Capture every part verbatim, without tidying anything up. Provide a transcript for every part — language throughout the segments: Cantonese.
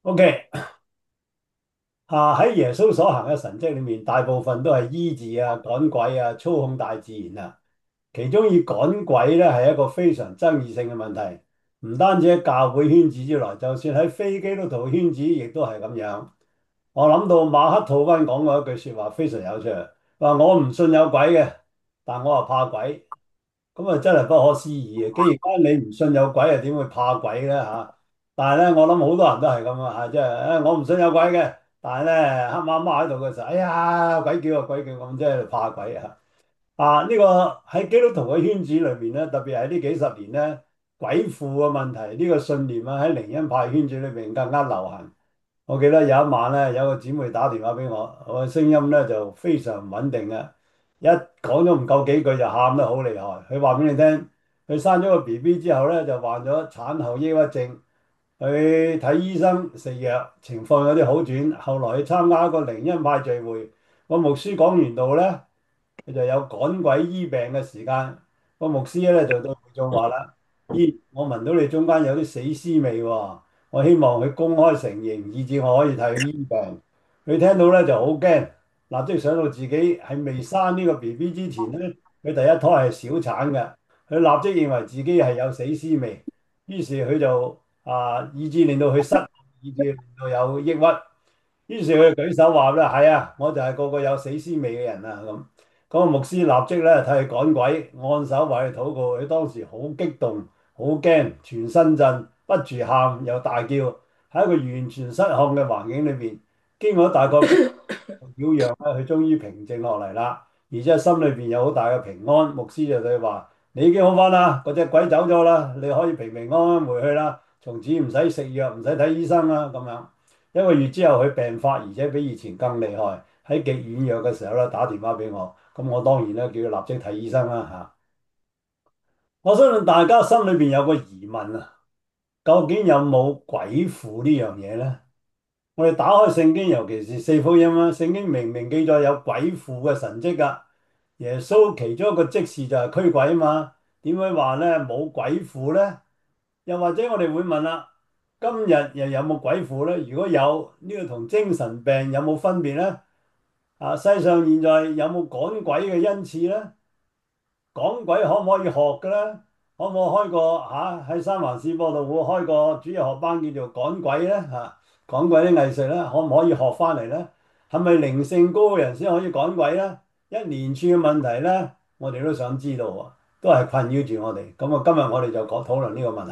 O.K. 啊，喺耶穌所行嘅神蹟裏面，大部分都係醫治啊、趕鬼啊、操控大自然啊。其中以趕鬼咧係一個非常爭議性嘅問題，唔單止喺教會圈子之內，就算喺非基督徒圈子，亦都係咁樣。我諗到馬克吐溫講過一句說話非常有趣，話我唔信有鬼嘅，但我又怕鬼。咁啊真係不可思議嘅。既然你唔信有鬼，又點會怕鬼咧吓？但係咧，我諗好多人都係咁啊吓，即係誒我唔信有鬼嘅，但係咧黑媽媽喺度嘅時候，哎呀鬼叫啊鬼叫咁，即係怕鬼啊！啊呢個喺基督徒嘅圈子裏邊咧，特別係呢幾十年咧，鬼附嘅問題呢個信念啊喺靈恩派圈子裏邊更加流行。我記得有一晚咧，有個姊妹打電話俾我，我嘅聲音咧就非常唔穩定嘅，一講咗唔夠幾句就喊得好厲害。佢話俾你聽，佢生咗個 B B 之後咧就患咗產後抑鬱症，去睇醫生食藥，情況有啲好轉。後來去參加一個靈恩派聚會，個牧師講完道咧，佢就有趕鬼醫病嘅時間。個牧師咧就對會眾話啦：咦，我聞到你中間有啲死屍味喎。我希望佢公開承認，以致我可以替佢醫病。佢聽到咧就好驚，立即想到自己喺未生呢個 B B 之前咧，佢第一胎係小產嘅，佢立即認為自己係有死屍味，於是佢就啊，以致令到佢失望，以致令到有抑鬱。於是佢就舉手話咧：係啊，我就係個個有死屍味嘅人啊咁。嗰個牧師立即咧替佢趕鬼，按手為佢禱告。佢當時好激動，好驚，全身震，不住喊又大叫，喺一個完全失控嘅環境裏邊，經過大概半個擾攘咧，佢終於平靜落嚟啦，而且心裏邊有好大嘅平安。牧師就對佢話：你已經好返啦，嗰隻鬼走咗啦，你可以平平安安回去啦，從此唔使食藥，唔使睇醫生啦咁樣。一個月之後，佢病發，而且比以前更厲害。喺極軟弱嘅時候咧，打電話俾我，咁我當然咧叫佢立即睇醫生啦嚇。我相信大家心裏邊有個疑問啊，究竟有冇鬼附呢樣嘢咧？我哋打開聖經，尤其是四福音啦，聖經明明記載有鬼附嘅神蹟噶。耶穌其中一個職事就係驅鬼啊嘛，點會話咧冇鬼附咧？又或者我哋會問啦，今日又有冇鬼附咧？如果有，呢個同精神病有冇分別咧？啊，世上現在有冇趕鬼嘅恩賜咧？講鬼可唔可以學嘅咧？可唔可以開個嚇喺三藩市播道會開個主日學班叫做趕鬼咧嚇？趕鬼啲藝術咧，可唔可以學翻嚟咧？係咪靈性高嘅人先可以趕鬼咧？一連串嘅問題咧，我哋都想知道喎，都係困擾住我哋。咁啊，今日我哋就講討論呢個問題。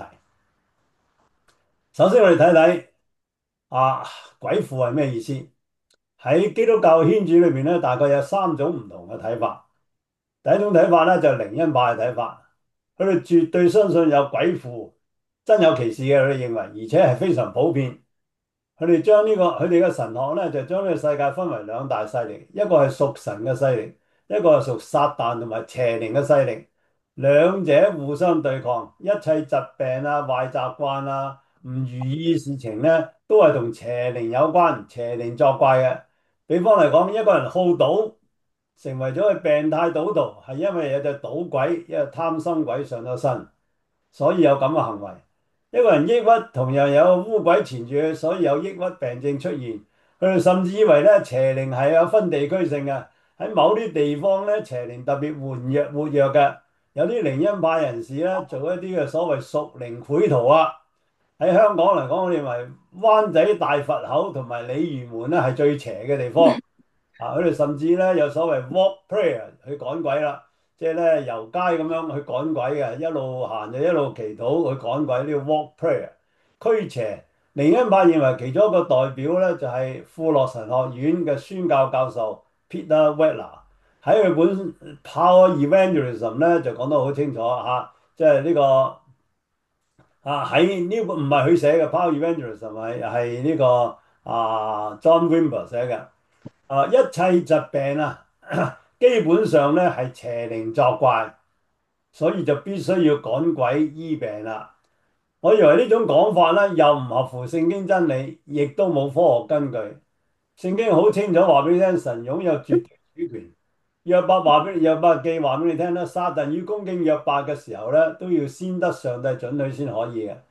首先我哋睇睇啊，鬼附係咩意思？喺基督教圈子裏邊咧，大概有三種唔同嘅睇法。第一種睇法咧就係靈恩派嘅睇法，佢哋絕對相信有鬼附，真有其事嘅，佢哋認為，而且係非常普遍。佢哋將呢個佢哋嘅神學咧，就將呢個世界分為兩大勢力，一個係屬神嘅勢力，一個係屬撒旦同埋邪靈嘅勢力。兩者互相對抗，一切疾病啊、壞習慣啊、唔如意嘅事情咧，都係同邪靈有關，邪靈作怪嘅。比方嚟講，一個人好賭，成為咗個病態賭徒，係因為有隻賭鬼，一個貪心鬼上咗身，所以有咁嘅行為。一個人抑鬱，同樣有污鬼纏住佢，所以有抑鬱病症出現。佢哋甚至以為咧邪靈係有分地區性嘅，喺某啲地方咧邪靈特別活躍活躍嘅。有啲靈恩派人士咧做一啲嘅所謂屬靈繪圖啊。喺香港嚟講，我認為灣仔大佛口同埋鯉魚門咧係最邪嘅地方。啊！佢哋甚至咧有所謂 walk prayer 去趕鬼啦，即係咧遊街咁樣去趕鬼嘅，一路行就一路祈禱去趕鬼，呢個 walk prayer 驅邪。靈恩派認為其中一個代表咧就係富洛神學院嘅宣教教授 Peter Wagner 喺佢本 Power Evangelism 咧就講得好清楚嚇，即係呢個啊喺呢個唔係佢寫嘅 Power Evangelism 係係呢個啊 John Wimber 寫嘅。啊！一切疾病啊，基本上咧係邪靈作怪，所以就必須要趕鬼醫病啦。我認為呢種講法咧，又唔合乎聖經真理，亦都冇科學根據。聖經好清楚話俾你聽，神擁有絕對主權。約伯話俾約伯記話俾你聽咧，撒旦要攻擊約伯嘅時候咧，都要先得上帝准許先可以嘅。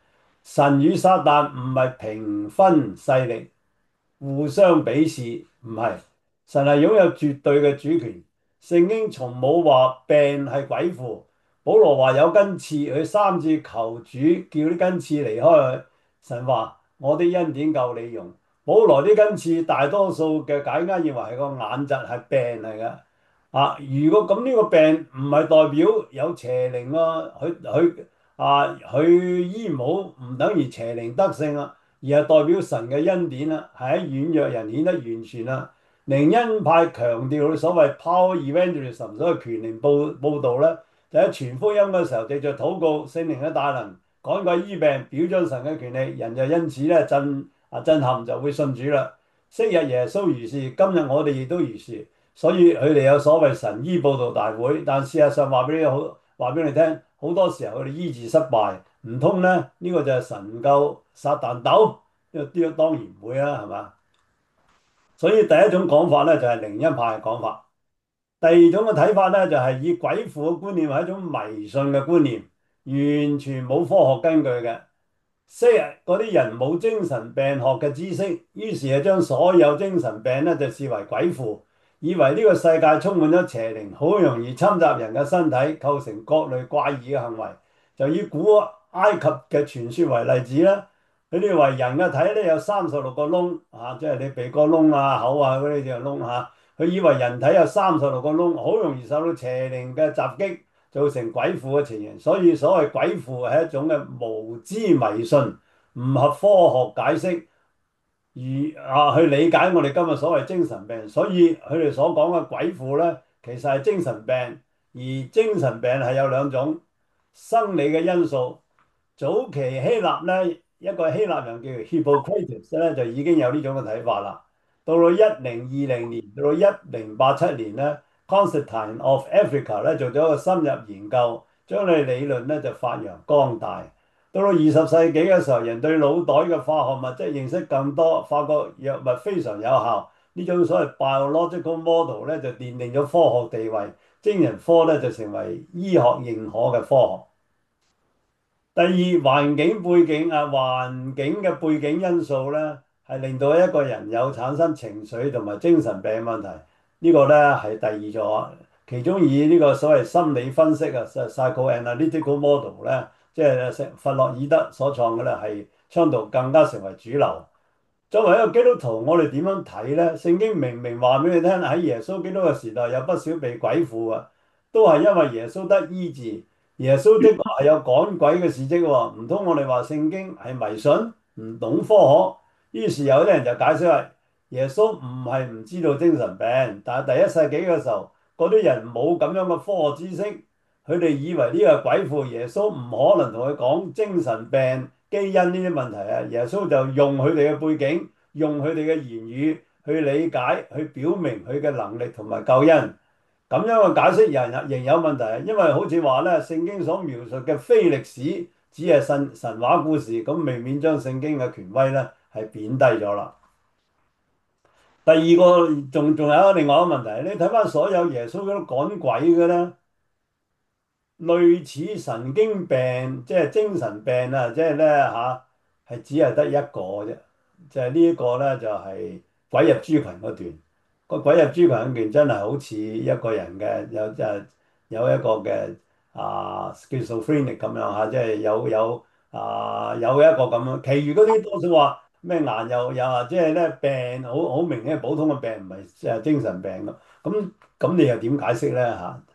神與撒旦唔係平分勢力，互相鄙視，唔係。神係擁有絕對嘅主權。聖經從冇話病係鬼附。保羅話有根刺，佢三次求主叫啲根刺離開佢。神話我的恩典夠你用。保羅啲根刺大多數嘅解經認為係個眼疾係病嚟嘅。啊，如果咁呢個病唔係代表有邪靈啊，佢佢啊佢醫唔好唔等於邪靈得勝啊，而係代表神嘅恩典啦，係喺軟弱人顯得完全啦。靈恩派強調所謂 power evangelism，所謂權靈報報導咧，就喺傳福音嘅時候，藉着禱告聖靈嘅大能趕鬼醫病，表彰神嘅權利，人就因此咧震啊震撼就會信主啦。昔日耶穌如是，今日我哋亦都如是。所以佢哋有所謂神醫報道大會，但事實上話俾你好，話俾你聽，好多時候佢哋醫治失敗，唔通咧呢、呢個就係神救撒旦鬥？呢個呢個當然唔會啦，係嘛？所以第一種講法咧就係靈恩派嘅講法，第二種嘅睇法咧就係以鬼附嘅觀念係一種迷信嘅觀念，完全冇科學根據嘅。昔日嗰啲人冇精神病學嘅知識，於是就將所有精神病咧就視為鬼附，以為呢個世界充滿咗邪靈，好容易侵襲人嘅身體，構成各類怪異嘅行為。就以古埃及嘅傳說為例子啦，佢哋話人嘅體咧有三十六個窿，啊，即係你鼻哥窿啊、口啊嗰啲就窿嚇。佢以為人體有三十六個窿，好容易受到邪靈嘅襲擊，造成鬼附嘅情形。所以所謂鬼附係一種嘅無知迷信，唔合科學解釋，而啊去理解我哋今日所謂精神病。所以佢哋所講嘅鬼附咧，其實係精神病，而精神病係有兩種生理嘅因素。早期希臘咧，一個希臘人叫 Hippocrates 咧，就已經有呢種嘅睇法啦。到到一零二零年，到到一零八七年咧，Constantine of Africa 咧做咗一個深入研究，將佢理論咧就發揚光大。到到二十世紀嘅時候，人對腦袋嘅化學物質認識更多，發覺藥物非常有效。呢種所謂 biological model 咧就奠定咗科學地位，精神科咧就成為醫學認可嘅科學。第二，環境背景啊，環境嘅背景因素咧，係令到一個人有產生情緒同埋精神病問題。呢個咧係第二座，其中以呢個所謂心理分析啊，psychoanalytical model 咧，即係弗洛伊德所創嘅咧，係倡導更加成為主流。作為一個基督徒，我哋點樣睇呢？聖經明明話俾你聽，喺耶穌基督嘅時代有不少被鬼附啊，都係因為耶穌得醫治。耶穌的確係有趕鬼嘅事蹟喎，唔通我哋話聖經係迷信，唔懂科學？於是有啲人就解釋話，耶穌唔係唔知道精神病，但係第一世紀嘅時候，嗰啲人冇咁樣嘅科學知識，佢哋以為呢個係鬼附，耶穌唔可能同佢講精神病基因呢啲問題啊。耶穌就用佢哋嘅背景，用佢哋嘅言語去理解，去表明佢嘅能力同埋救恩。咁樣嘅解釋仍仍有問題，因為好似話咧，聖經所描述嘅非歷史只係神神話故事，咁未免將聖經嘅權威咧係貶低咗啦。第二個仲仲有另外一個問題，你睇翻所有耶穌嗰啲趕鬼嘅咧。類似神經病，即係精神病啊！即係咧嚇，係只係得一個啫，就係呢一個咧，就係鬼入豬群嗰段。個鬼入豬群嗰段真係好似一個人嘅，有誒有一個嘅啊 schizophrenic 咁樣嚇，即係有有啊有一個咁樣。其餘嗰啲多數話咩眼又又啊，即係咧病好好明顯係普通嘅病，唔係誒精神病咯。咁咁你又點解釋咧嚇？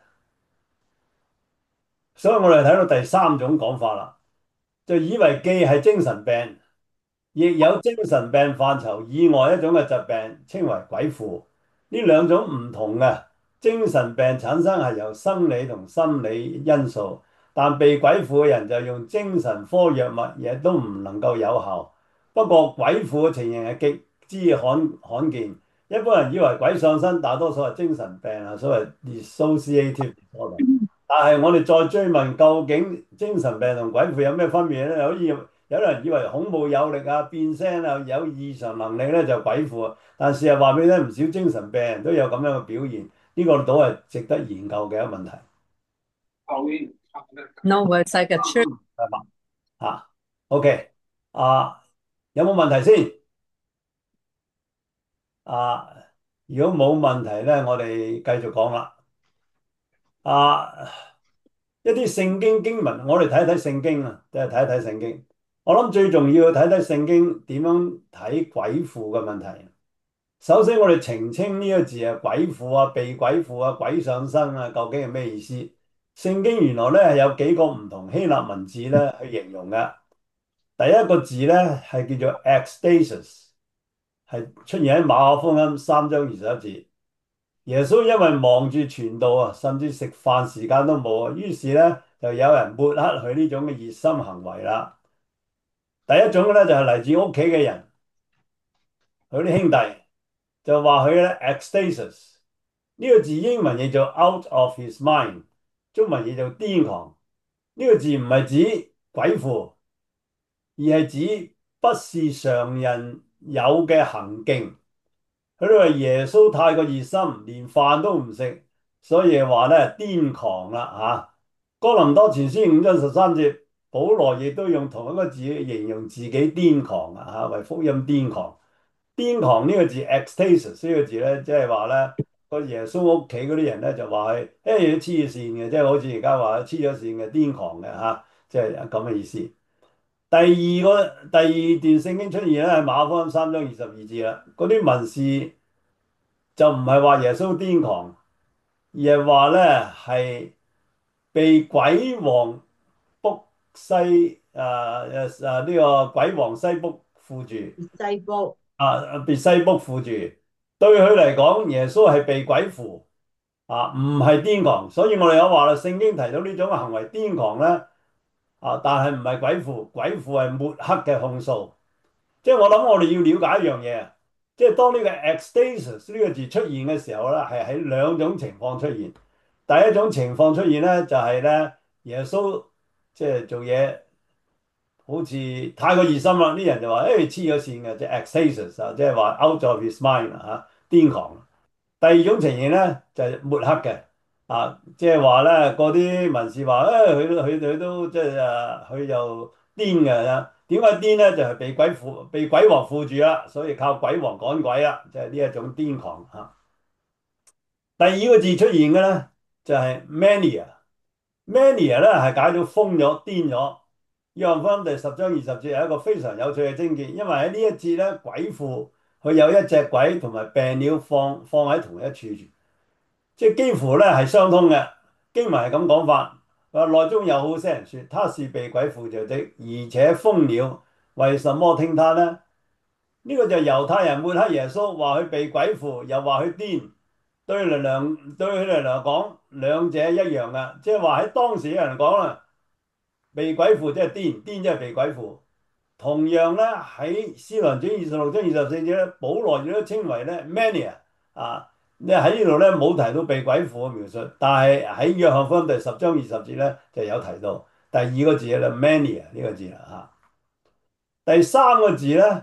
所以我哋睇到第三種講法啦，就以為既係精神病，亦有精神病範疇以外一種嘅疾病，稱為鬼附。呢兩種唔同嘅精神病產生係由生理同心理因素，但被鬼附嘅人就用精神科藥物，亦都唔能夠有效。不過鬼附嘅情形係極之罕罕見，一般人以為鬼上身，大多數係精神病啊，所謂 dissociative disorder。但係我哋再追問，究竟精神病同鬼附有咩分別咧？好似有人以為孔武有力啊、變聲啊、有異常能力咧就鬼附啊，但事實話俾你聽，唔少精神病人都有咁樣嘅表現，呢個都係值得研究嘅一個問題。 No, it's like a church. 係嘛？嚇，OK。 啊，有冇問題先？啊，如果冇問題咧，我哋繼續講啦。啊，一啲聖經經文，我哋睇一睇聖經啊，即係睇一睇聖經。我諗最重要睇睇聖經點樣睇鬼附嘅問題。首先，我哋澄清呢個字啊，鬼附啊、被鬼附啊、鬼上身啊，究竟係咩意思？聖經原來咧係有幾個唔同希臘文字咧去形容嘅。第一個字咧係叫做 ecstasis，係出現喺馬可福音三章二十一節。耶穌因為忙住傳道啊，甚至食飯時間都冇啊，於是咧就有人抹黑佢呢種嘅熱心行為啦。第一種咧就係嚟自屋企嘅人，佢啲兄弟就話佢咧 ecstasis 呢個字英文譯做 out of his mind，中文譯做癲狂。呢個字唔係指鬼附，而係指不是常人有嘅行徑。佢都話耶穌太過熱心，連飯都唔食，所以話咧癲狂啦吓。哥林多前書五章十三節，保羅亦都用同一個字形容自己癲狂啊吓，為福音癲狂。癲狂呢個字 ecstasis 呢個字咧，即係話咧個耶穌屋企嗰啲人咧就話佢誒黐咗線嘅，即係好似而家話黐咗線嘅癲狂嘅吓，即係咁嘅意思。第二個第二段聖經出現咧係馬可福音三章二十二節啦，嗰啲文士就唔係話耶穌癲狂，而係話咧係被鬼王卜西誒誒誒呢個鬼王西卜附住。 西卜。 啊，被西卜附住，對佢嚟講，耶穌係被鬼附，啊，唔係癲狂。所以我哋有話啦，聖經提到呢種行為癲狂咧，啊，但係唔係鬼附，鬼附係抹黑嘅控訴。即係我諗，我哋要了解一樣嘢，即係當呢個 ecstasis 呢個字出現嘅時候咧，係喺兩種情況出現。第一種情況出現咧，就係咧耶穌即係做嘢。好似太過熱心啦，啲人就話：誒黐咗線嘅，即係 ecstasis 啊，即係話 out of his mind 啊，嚇，癲狂。第二種情形咧就係抹黑嘅，啊，即係話咧嗰啲文士話：誒佢佢佢都即係誒佢就癲嘅，點解癲咧？就係被鬼附，被鬼王附住啦，所以靠鬼王趕鬼啦，即係呢一種癲狂嚇。第二個字出現嘅咧就係 mania，mania 咧係解到瘋咗、癲咗。約翰福音第十章二十節係一個非常有趣嘅精結，因為喺呢一節咧，鬼附佢有一隻鬼同埋病鳥放放喺同一處，即係幾乎咧係相通嘅。經文係咁講法，話內中有好些人說他是被鬼附着的，而且瘋了，為什麼聽他呢？呢個就係猶太人抹黑耶穌，話佢被鬼附，又話佢癲，對佢哋兩對佢哋嚟講，兩者一樣嘅，即係話喺當時嘅人講啦。被鬼附即係癲，癲即係被鬼附。同樣咧喺《使徒行傳》二十六章二十四節咧，保羅亦都稱為咧 mania 啊。你喺呢度咧冇提到被鬼附嘅描述，但係喺約翰福音第十章二十節咧就有提到第二個字咧 mania 呢個字啦嚇。第三個字咧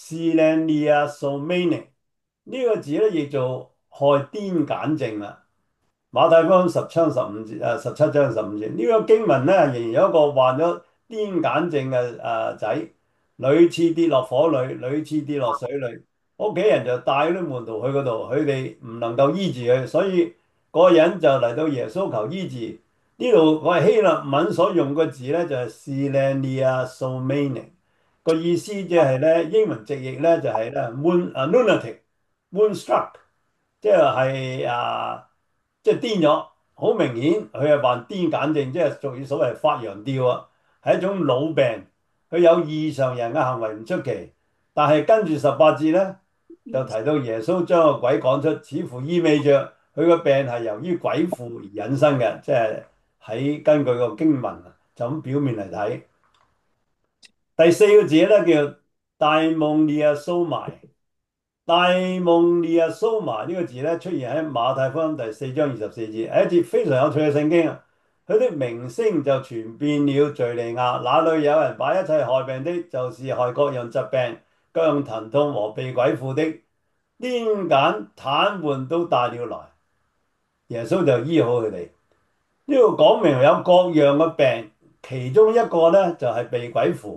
sleniosomenio 呢個字咧譯做害癲癇症啦。馬太福音十章十五節，誒十七章十五節，呢個經文咧，仍然有一個患咗癲癇症嘅誒仔，屢次跌落火裏，屢次跌落水裏，屋企人就帶嗰啲門徒去嗰度，佢哋唔能夠醫治佢，所以嗰個人就嚟到耶穌求醫治。呢度我係希臘文所用個字咧，就係 sleniosomenio 個意思，即係咧英文直譯咧就係咧 moon 啊 lunatic，moonstruck。即係啊，即係癲咗，好明顯佢係患癲癇症，即係俗語所謂發羊吊啊，係一種老病。佢有異常人嘅行為唔出奇，但係跟住十八節咧就提到耶穌將個鬼趕出，似乎意味着佢個病係由於鬼附而引申嘅，即係喺根據個經文就咁表面嚟睇。第四個字咧叫 daimoniasomai。大蒙利亞蘇麻呢個字咧出現喺馬太福音第四章二十四節，係一節非常有趣嘅聖經啊！佢的名聲就傳遍了敘利亞，那裏有人把一切害病的，就是害各樣疾病、各樣疼痛和被鬼附的、癲癇、癱瘓都帶了來，耶穌就醫好佢哋。呢度講明有各樣嘅病，其中一個咧就係被鬼附。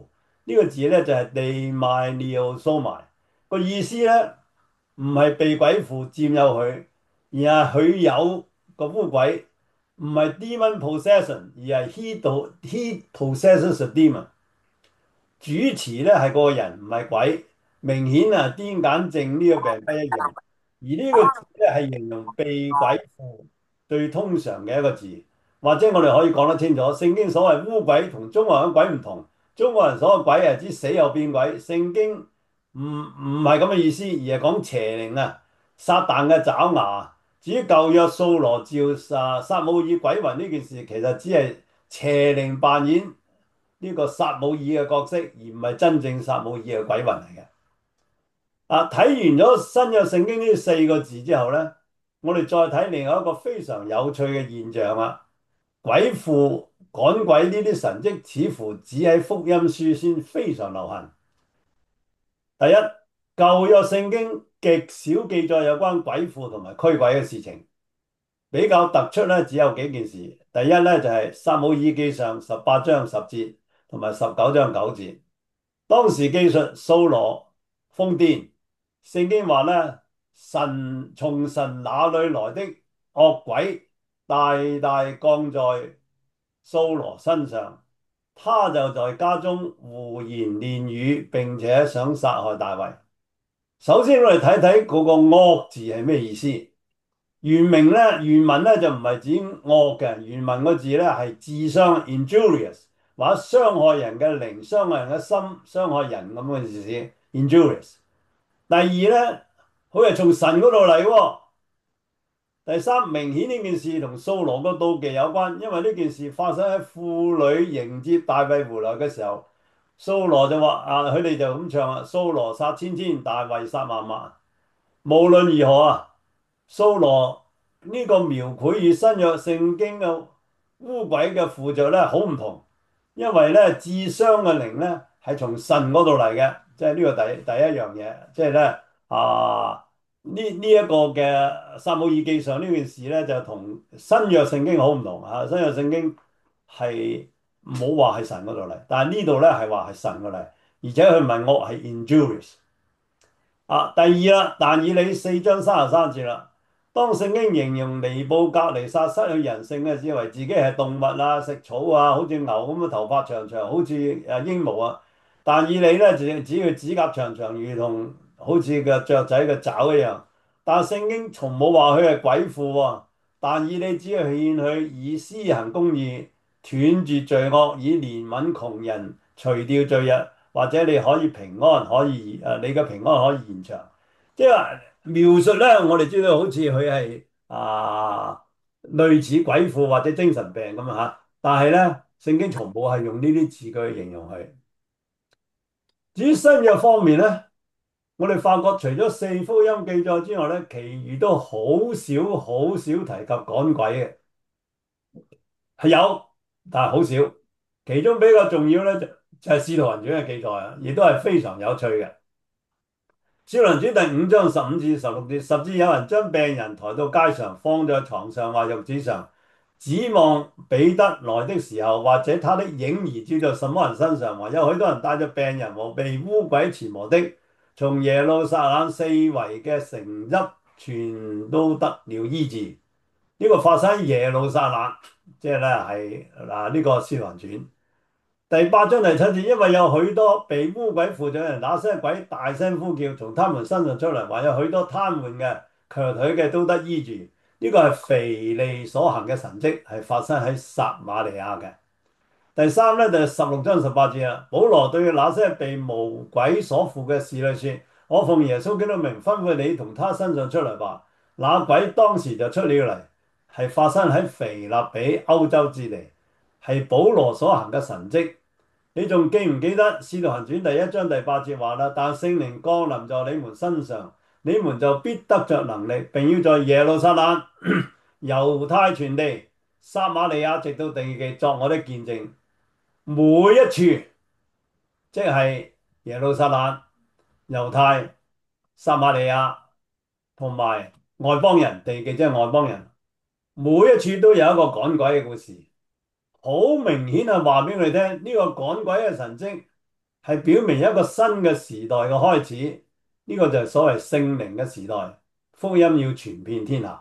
呢個字咧就係 demoniosomai，個意思咧唔係被鬼附佔有佢，而係佢有個污鬼，唔係 demon possession，而係 he do he possesses a demon。主持咧係個人，唔係鬼，明顯啊癲癇症呢個病不一樣。而呢個字咧係形容被鬼附最通常嘅一個字，或者我哋可以講得清楚，聖經所謂污鬼同中國人嘅鬼唔同。中國人所謂鬼係指死後變鬼，聖經唔唔係咁嘅意思，而係講邪靈啊，撒旦嘅爪牙。至於舊約掃羅召啊撒母耳鬼魂呢件事，其實只係邪靈扮演呢個撒母耳嘅角色，而唔係真正撒母耳嘅鬼魂嚟嘅。啊，睇完咗新約聖經呢四個字之後咧，我哋再睇另外一個非常有趣嘅現象啊，鬼附趕鬼呢啲神蹟似乎只喺福音書先非常流行。第一，舊約聖經極少記載有關鬼附同埋驅鬼嘅事情，比較突出咧只有幾件事。第一咧就係撒母耳記上十八章十節同埋十九章九節。當時記述掃羅瘋癲，聖經話咧，神從神那裏來的惡鬼大大降在掃羅身上，他就在家中胡言亂語，並且想殺害大衛。首先我哋睇睇嗰個惡字係咩意思？原名咧，原文咧就唔係指惡嘅，原文個字咧係自傷 injurious，或者傷害人嘅靈、傷害人嘅心、傷害人咁嘅意思 injurious。第二咧，佢係從神嗰度嚟喎。第三，明顯呢件事同掃羅個妒忌有關，因為呢件事發生喺婦女迎接大衛回來嘅時候，掃羅就話啊，佢哋就咁唱啊，掃羅殺千千，大衛殺萬萬。無論如何啊，掃羅呢個描繪與新約聖經嘅污鬼嘅附着咧好唔同，因為咧治傷嘅靈咧係從神嗰度嚟嘅，即係呢個第第一樣嘢，即係咧啊呢呢一個嘅撒母耳記上呢件事咧就同新約聖經好唔同啊，新約聖經係冇話係神嗰度嚟，但係呢度咧係話係神嗰度嚟，而且佢唔係惡係 injurious。啊，第二啦，但以理四章三十三節啦。當聖經形容尼布甲尼撒失去人性嘅，以為自己係動物啊，食草啊，好似牛咁嘅頭髮長長，好似誒鸚鵡啊。但以理咧就只佢指甲長長，如同好似個雀仔嘅爪一樣。但聖經從冇話佢係鬼附喎。但以理只係勸佢以施行公義，斷絕罪惡，以憐憫窮人，除掉罪孽。或者你可以平安，可以誒，你嘅平安可以延長。即係話描述咧，我哋知道好似佢係啊類似鬼附或者精神病咁啊嚇。但係咧，聖經從冇係用呢啲字句去形容佢。至於新約方面咧，我哋發覺除咗四福音記載之外咧，其餘都好少好少提及趕鬼嘅，係有，但係好少。其中比較重要咧就就係《使徒行傳》嘅記載啊，亦都係非常有趣嘅。《少林寺》第五章十五至十六節，甚至有人將病人抬到街上，放在床上或褥子上，指望彼得來的時候，或者他的影兒照在什麼人身上。還有許多人帶着病人和被污鬼纏磨的，從耶路撒冷四圍嘅城邑，全都得了醫治。呢、這個發生喺耶路撒冷，即係咧係嗱呢個《使徒行傳》。第八章第七節，因為有許多被污鬼附着嘅人，那些鬼大聲呼叫，從他們身上出嚟，還有許多癱瘓嘅、瘸腿嘅都得醫治。呢個係腓利所行嘅神蹟，係發生喺撒瑪利亞嘅。第三咧就係十六章十八節啦。保羅對那些被無鬼所附嘅侍女說：我奉耶穌基督名吩咐你從他身上出嚟吧。那鬼當時就出了嚟，係發生喺腓立比歐洲之地。係保羅所行嘅神蹟，你仲記唔記得《使徒行傳》第一章第八節話啦？但聖靈降臨在你們身上，你們就必得着能力，並要在耶路撒冷、猶太全地、撒瑪利亞直到地極作我的見證。每一處，即係耶路撒冷、猶太、撒瑪利亞同埋外邦人，地極即係外邦人，每一處都有一個趕鬼嘅故事。好明顯係話俾我哋聽，呢個趕鬼嘅神蹟係表明一個新嘅時代嘅開始。呢個就係所謂聖靈嘅時代，福音要傳遍天下。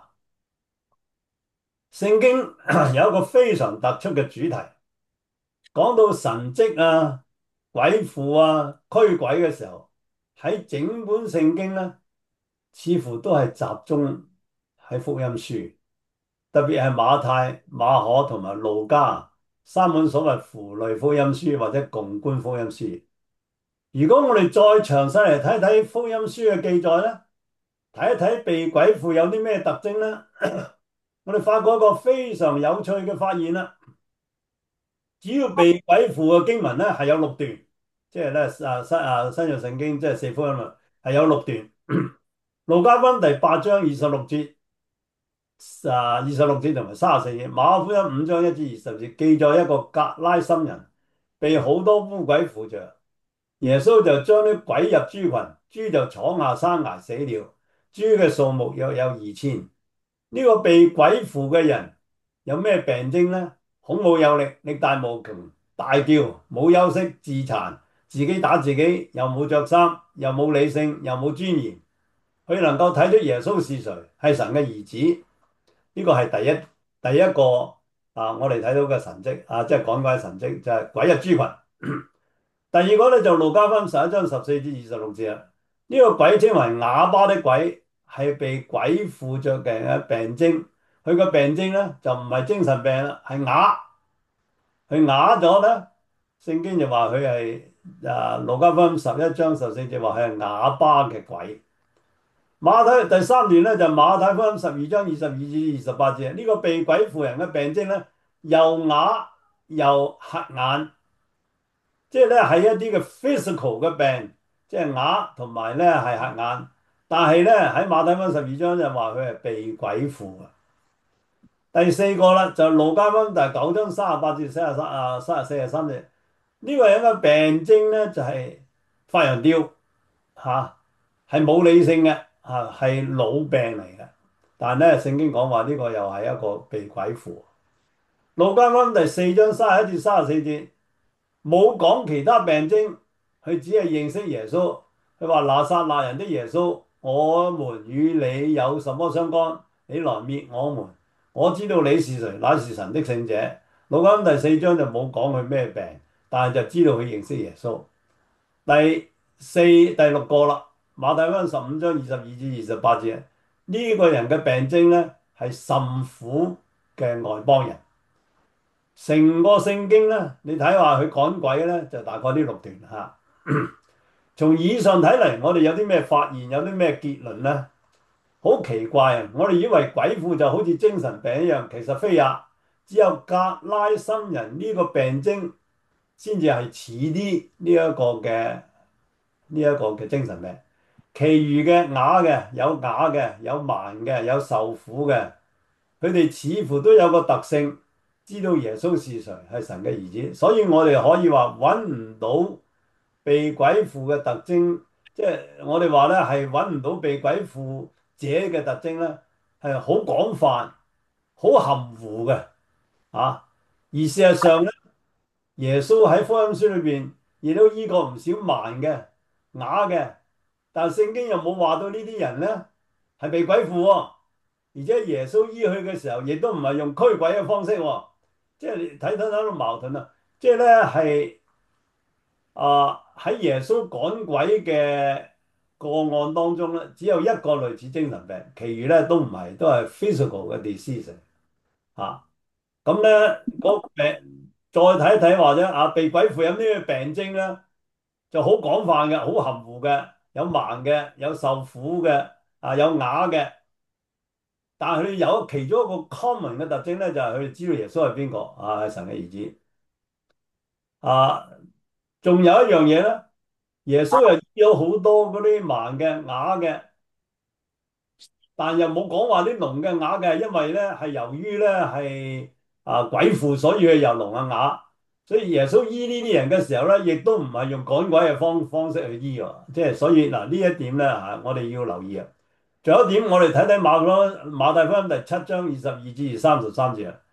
聖經有一個非常突出嘅主題，講到神蹟啊、鬼附啊、驅鬼嘅時候，喺整本聖經咧，似乎都係集中喺福音書，特別係馬太、馬可同埋路加三本所謂符類福音書或者共觀福音書。如果我哋再詳細嚟睇睇福音書嘅記載咧，睇一睇被鬼附有啲咩特徵咧，我哋發覺一個非常有趣嘅發現啦。只要被鬼附嘅經文咧係有六段，即係咧啊新啊新約聖經即係四福音啊，係有六段。路加福音第八章二十六節啊二十六節同埋三十四節，馬可福音五章一至二十節記載一個格拉森人被好多污鬼附着，耶穌就將啲鬼入豬群，豬就闖下山崖死了，豬嘅數目約有二千。呢個被鬼附嘅人有咩病徵呢？孔武有力，力大無窮，大叫，冇休息，自殘，自己打自己，又冇着衫，又冇理性，又冇尊嚴。佢能夠睇出耶穌是誰，係神嘅兒子。呢個係第一第一個啊，我哋睇到嘅神蹟啊，即係趕鬼嘅神蹟，就係鬼入豬群。第二個咧就路加福音十一章十四至二十六節啦。呢個鬼稱為啞巴的鬼，係被鬼附着嘅人嘅病徵。佢個病徵咧就唔係精神病啦，係啞。佢啞咗咧，聖經就話佢係啊路加福音十一章十四節話佢係啞巴嘅鬼。馬太第三段咧就馬太福音十二章二十二至二十八節，呢個被鬼附人嘅病徵咧又啞又瞎眼。即係咧係一啲嘅 physical 嘅病，即係啞同埋咧係瞎眼，但係咧喺馬太福音十二章就話佢係被鬼附啊。第四個啦就路加福音第九章三十八至四十三啊三十四十三節，呢個人嘅病徵咧就係發羊吊嚇，係冇理性嘅嚇，係老病嚟嘅。但係咧聖經講話呢個又係一個被鬼附。路加福音第四章三十一至三十四節。冇講其他病徵，佢只係認識耶穌。佢話拿撒勒人的耶穌，我們與你有什麼相干？你來滅我們！我知道你是誰，乃是神的聖者。路加第四章就冇講佢咩病，但係就知道佢認識耶穌。第四、第六個啦，馬太福音十五章二十二至二十八節，呢、這個人嘅病徵咧係甚苦嘅外邦人。成個聖經咧，你睇話佢趕鬼咧，就大概呢六段嚇。從以上睇嚟，我哋有啲咩發現，有啲咩結論咧？好奇怪啊！我哋以為鬼附就好似精神病一樣，其實非也。只有格拉森人呢個病徵先至係似啲呢一個嘅呢一個嘅精神病。其餘嘅啞嘅、有啞嘅、有盲嘅、有受苦嘅，佢哋似乎都有個特性。知道耶穌是誰，係神嘅兒子，所以我哋可以話揾唔到被鬼附嘅特徵，即係我哋話咧係揾唔到被鬼附者嘅特徵咧，係好廣泛、好含糊嘅啊！而事實上咧，耶穌喺福音書裏邊亦都醫過唔少盲嘅、啞嘅，但聖經又冇話到呢啲人咧係被鬼附喎，而且耶穌醫佢嘅時候，亦都唔係用驅鬼嘅方式喎。即係你睇睇睇到矛盾啦，即係咧係啊喺耶穌趕鬼嘅個案當中咧，只有一個類似精神病，其餘咧都唔係，都係 physical 嘅 disease 啊。咁咧嗰病再睇一睇或者啊被鬼附有啲咩病徵咧，就好廣泛嘅，好含糊嘅，有盲嘅，有受苦嘅，啊有啞嘅。但係佢有其中一個 common 嘅特徵咧，就係佢哋知道耶穌係邊個啊，係神嘅兒子啊。仲有一樣嘢咧，耶穌又醫咗好多嗰啲盲嘅、啞嘅，但又冇講話啲聾嘅、啞嘅，因為咧係由於咧係啊鬼附，所以佢又聾啊啞。所以耶穌醫呢啲人嘅時候咧，亦都唔係用趕鬼嘅方方式去醫喎。即係所以嗱呢一點咧嚇，我哋要留意啊。仲有一點，我哋睇睇馬可馬太福音第七章二十二至二三十三節啊。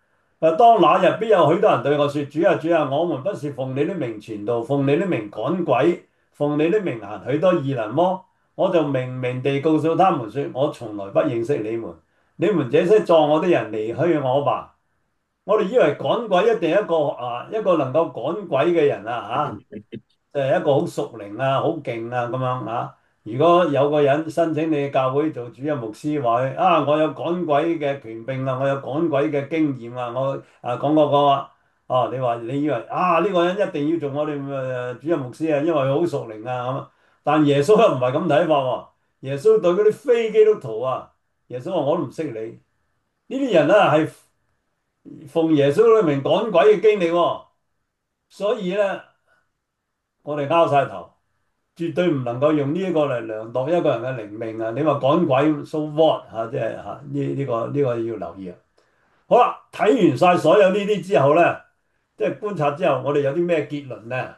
誒，當那日必有許多人對我說：主啊，主啊，我們不是奉你的名傳道，奉你的名趕鬼，奉你的名行許多異能麼？我就明明地告訴他們說：我從來不認識你們，你們這些作惡的人離開我吧！我哋以為趕鬼一定係一個啊一個能夠趕鬼嘅人啊嚇，誒一個好屬靈啊、好勁啊咁樣啊。如果有個人申請你教會做主任牧師，話佢啊，我有趕鬼嘅權柄啊，我有趕鬼嘅經驗啊，我啊講過講話，哦，你話你以為啊呢個人一定要做我哋誒主任牧師啊，因為佢好屬靈啊咁啊。但耶穌又唔係咁睇法喎。耶穌對嗰啲非基督徒啊，耶穌話我都唔識你。呢啲人咧係奉耶穌嘅名趕鬼嘅經歷喎，所以咧我哋拗晒頭，絕對唔能夠用呢一個嚟量度一個人嘅靈命啊！你話趕鬼，so what 嚇，即係嚇呢呢個呢個要留意啊！好啦，睇完晒所有呢啲之後咧，即係觀察之後，我哋有啲咩結論咧？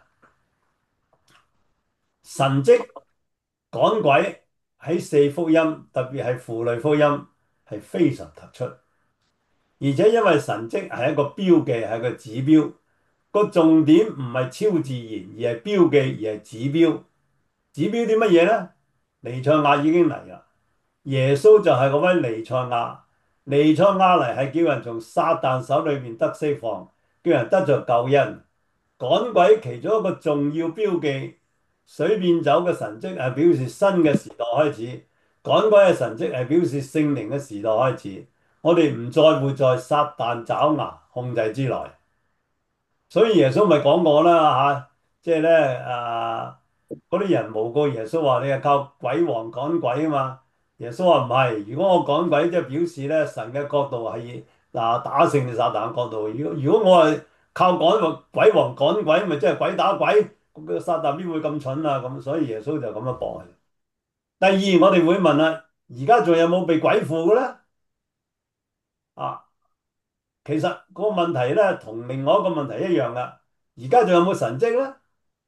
神蹟趕鬼喺四福音，特別係符類福音係非常突出，而且因為神蹟係一個標記，係個指標。個重點唔係超自然，而係標記，而係指標。指標啲乜嘢呢？彌賽亞已經嚟啦，耶穌就係嗰位彌賽亞。彌賽亞嚟係叫人從撒旦手裏面得釋放，叫人得着救恩。趕鬼其中一個重要標記，水變酒嘅神蹟係表示新嘅時代開始。趕鬼嘅神蹟係表示聖靈嘅時代開始。我哋唔再活在撒旦爪牙控制之內。所以耶穌咪講過啦嚇，即係咧啊嗰啲人誣告耶穌話你係靠鬼王趕鬼啊嘛。耶穌話唔係，如果我趕鬼即係表示咧神嘅國度係嗱打勝撒旦嘅國度。如果如果我係靠趕鬼王趕鬼，咪即係鬼打鬼，咁個撒旦邊會咁蠢啊？咁所以耶穌就咁樣駁。第二，我哋會問啦，而家仲有冇被鬼附嘅咧？啊，其實個問題咧同另外一個問題一樣噶，而家仲有冇神蹟咧？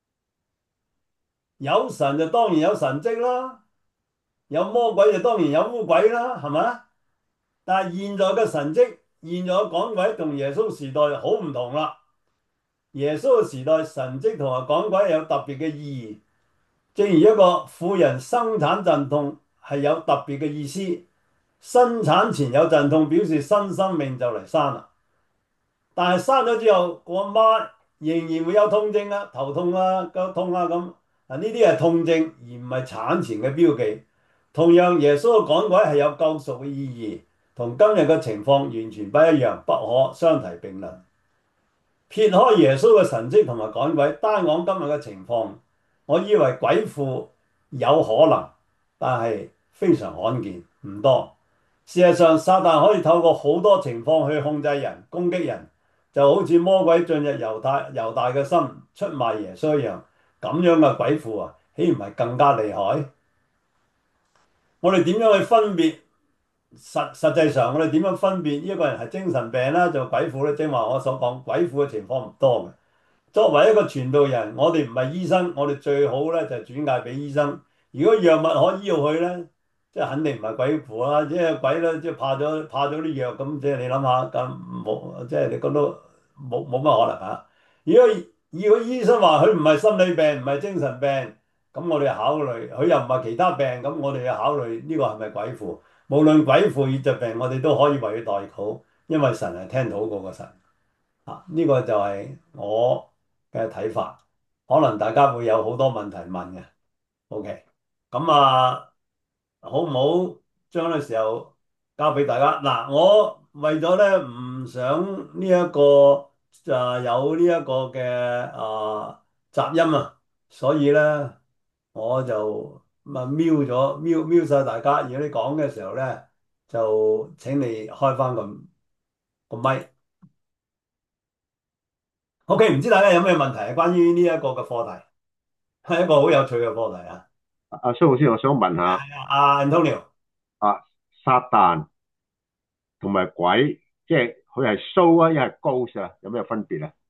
有神就當然有神蹟啦，有魔鬼就當然有污鬼啦，係咪？但係現在嘅神蹟，現在嘅趕鬼同耶穌時代好唔同啦。耶穌嘅時代神蹟同埋趕鬼有特別嘅意義，正如一個婦人生產陣痛係有特別嘅意思，生產前有陣痛表示新生命就嚟生啦。但係生咗之後，我阿媽仍然會有痛症啊，頭痛啊，腳痛啊咁。啊，呢啲係痛症，而唔係產前嘅標記。同樣，耶穌嘅趕鬼係有救贖嘅意義，同今日嘅情況完全不一樣，不可相提並論。撇開耶穌嘅神蹟同埋趕鬼，單講今日嘅情況，我以為鬼附有可能，但係非常罕見，唔多。事實上，撒旦可以透過好多情況去控制人、攻擊人。就好似魔鬼進入猶太猶大嘅心，出賣耶穌一樣，咁樣嘅鬼附啊，豈唔係更加厲害？我哋點樣去分別實實際上，我哋點樣分別呢一個人係精神病啦，就鬼附咧？正話我所講，鬼附嘅情況唔多嘅。作為一個傳道人，我哋唔係醫生，我哋最好咧就係轉介俾醫生。如果藥物可醫好佢咧，即係肯定唔係鬼附啦，即係鬼咧，即係怕咗怕咗啲藥咁，即係你諗下咁冇，即係你覺得冇冇乜可能嚇。如果如果醫生話佢唔係心理病，唔係精神病，咁我哋考慮佢又唔係其他病，咁我哋要考慮呢個係咪鬼附？無論鬼附與疾病，我哋都可以為佢代禱，因為神係聽禱告嘅神。啊，呢個就係我嘅睇法，可能大家會有好多問題問嘅。OK，咁啊，好唔好將呢個時候交俾大家？嗱，我為咗咧唔想呢一個就有呢一個嘅啊雜音啊，所以咧我就咪瞄咗瞄瞄晒大家。如果你講嘅時候咧，就請你開翻個個咪。OK，唔知大家有咩問題係關於呢一個嘅課題？係一個好有趣嘅課題啊！ 阿蘇老師，我想問下， 阿 Antonio 啊，撒旦同埋鬼，即係佢係 show 啊，一係 ghost 啊，有咩分別啊？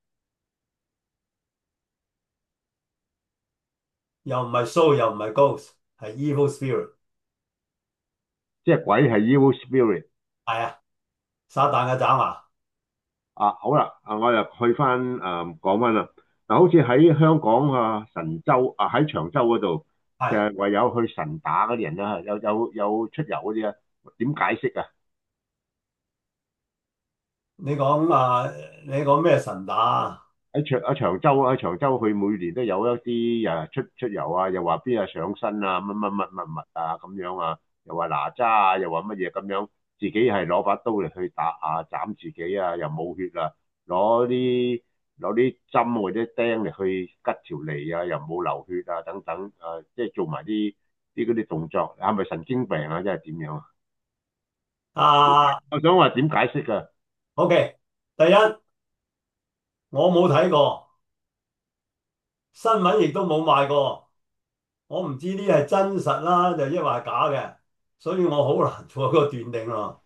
又唔係 soul，又唔係 ghost，係 evil spirit， 即係鬼係 evil spirit， 係啊，撒旦嘅爪牙。 啊，好啦，啊，我又去翻誒講翻啦。嗱，好似喺香港啊，神舟啊，喺長洲嗰度，就係係唯有去神打嗰啲人啦，有有有出遊嗰啲啊，點解釋啊？ 你講啊，你講咩神打啊？ 喺長喺長洲啊，喺長洲佢每年都有一啲誒出出遊啊，又話邊日上身啊，乜乜乜乜乜啊咁樣啊，又話哪吒啊，又話乜嘢咁樣，自己係攞把刀嚟去打啊斬自己啊，又冇血啊，攞啲攞啲針或者釘嚟去吉條脷啊，又冇流血啊等等啊，即係做埋啲啲嗰啲動作，係咪神經病啊？即係點樣啊？ 啊我想話點解釋啊？ ，OK，第一我冇睇過新聞，亦都冇賣過，我唔知呢係真實啦，就抑或係假嘅，所以我好難做一個斷定咯。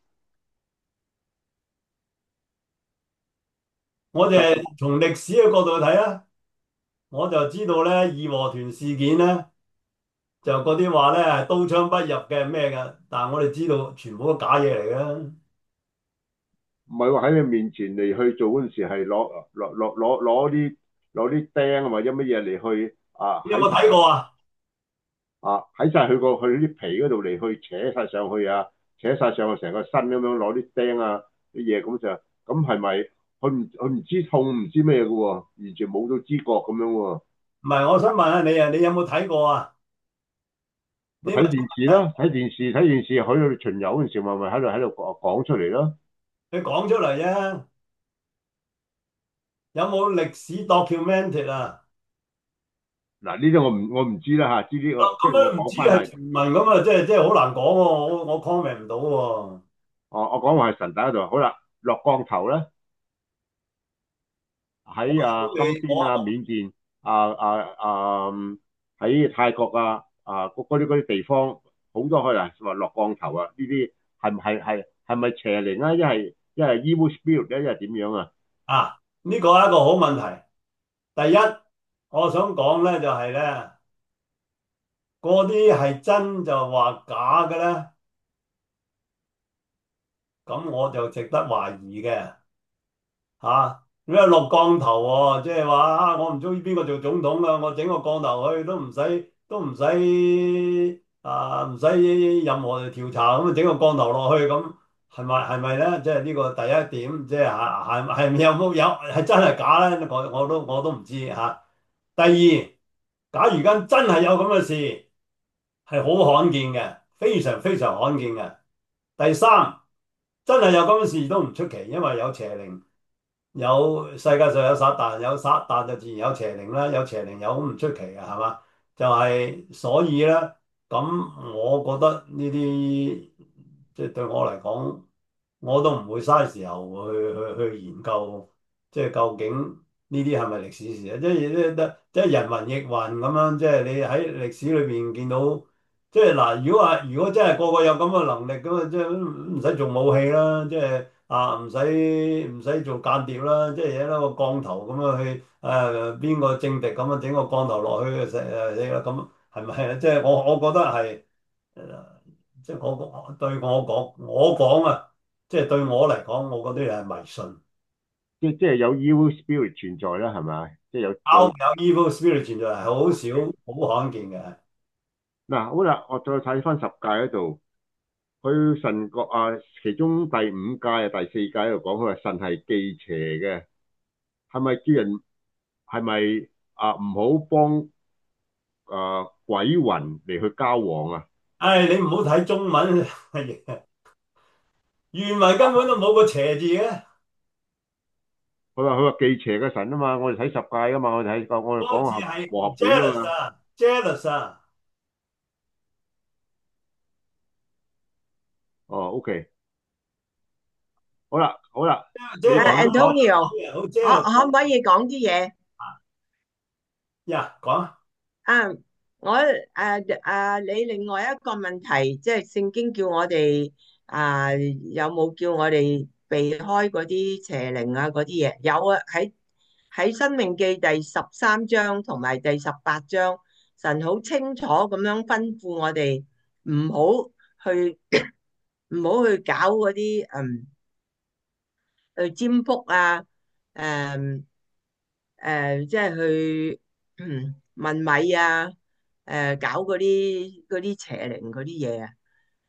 我哋係從歷史嘅角度去睇啦，我就知道咧義和團事件咧就嗰啲話咧係刀槍不入嘅咩嘅，但係我哋知道全部都假嘢嚟嘅。 唔係話喺你面前嚟去做嗰陣時係攞攞攞攞攞啲攞啲釘或者乜嘢嚟去啊你有冇喺晒睇過啊？ 啊喺晒佢個佢啲皮嗰度嚟去扯晒上去啊，扯晒上去成個身咁樣攞啲釘啊啲嘢咁就咁係咪佢唔佢唔知痛唔知咩嘅喎，完全冇到知覺咁樣喎。 唔係，我想問下你啊，你有冇睇過啊？你咪睇電視啦，睇電視睇電視去到巡遊嗰陣時咪咪喺度喺度講講出嚟咯。 你講出嚟啫，有冇歷史 documented 啊？ 嗱呢啲我唔我唔知啦嚇，知啲我即咁係我樣唔知係講翻係。 傳聞咁啊，即係即係好難講喎，我我 comment 唔到喎。 哦，我講話係神打嗰度，好啦，落降頭咧喺啊金你邊啊、 我緬甸啊啊啊喺泰國啊啊嗰嗰啲嗰啲地方好多可能話落降頭啊，呢啲係唔係係係咪邪靈啊？一係一係 evil spirit 咧，一係點樣啊？ 啊，呢個係一個好問題。第一，我想講咧就係咧，嗰啲係真就話假嘅咧，咁我就值得懷疑嘅。吓，你話落降頭喎，即係話啊，我唔中意邊個做總統啦，我整個降頭去都唔使都唔使啊，唔使任何調查咁啊，整個降頭落去咁係咪係咪咧？即係呢個第一點，即係係係係咪有冇有係真係假咧？我我都我都唔知吓。第二，假如間真係有咁嘅事，係好罕見嘅，非常非常罕見嘅。第三，真係有咁嘅事都唔出奇，因為有邪靈。有世界上有撒旦，有撒旦就自然有邪靈啦，有邪靈有咁唔出奇嘅，係嘛？就係、所以咧，咁我覺得呢啲即係對我嚟講，我都唔會嘥時候去去去研究，即係究竟呢啲係咪歷史事啊？即係即即係人云亦云咁樣，即係你喺歷史裏邊見到，即係嗱，如果話如果真係個個有咁嘅能力咁啊，即係唔使做武器啦，即係。啊，唔使唔使做間諜啦，即係有一個降頭咁樣去誒邊個政敵咁樣整個降頭落去食誒死啦，咁係咪啊？即係我我覺得係誒，即係我我對我講我講啊，即係對我嚟講，我覺得係迷信， 即即係有 evil spirit 存在啦，係咪？即係有有有有 evil spirit 存在係好少好罕見嘅。 嗱，好啦，我再睇翻十誡嗰度。佢神國啊，其中第五誡啊、第四誡喺度講，佢話神係忌邪嘅，係咪叫人係咪啊唔好幫啊鬼魂嚟去交往啊？ 唉，你唔好睇中文，原文根本都冇個邪字嘅， 佢話佢話忌邪嘅神啊嘛，我哋睇十誡噶嘛，我哋睇我哋嗰個講合字係和合本啊 jealous 嘛。 啊，jealous 啊。 哦，OK，好啦好啦， 即係你講話好一講誒，Antonio， 好我 jealous 可唔可以講啲嘢？ 呀，講啊， 啊，我誒誒，你另外一個問題，即係聖經叫我哋啊，有冇叫我哋避開嗰啲邪靈啊嗰啲嘢？有啊，喺喺《申命記》第十三章同埋第十八章，神好清楚咁樣吩咐我哋唔好去唔好去搞嗰啲嗯去占卜啊，誒、誒，即係去嗯問米啊，誒、搞嗰啲嗰啲邪靈嗰啲嘢啊。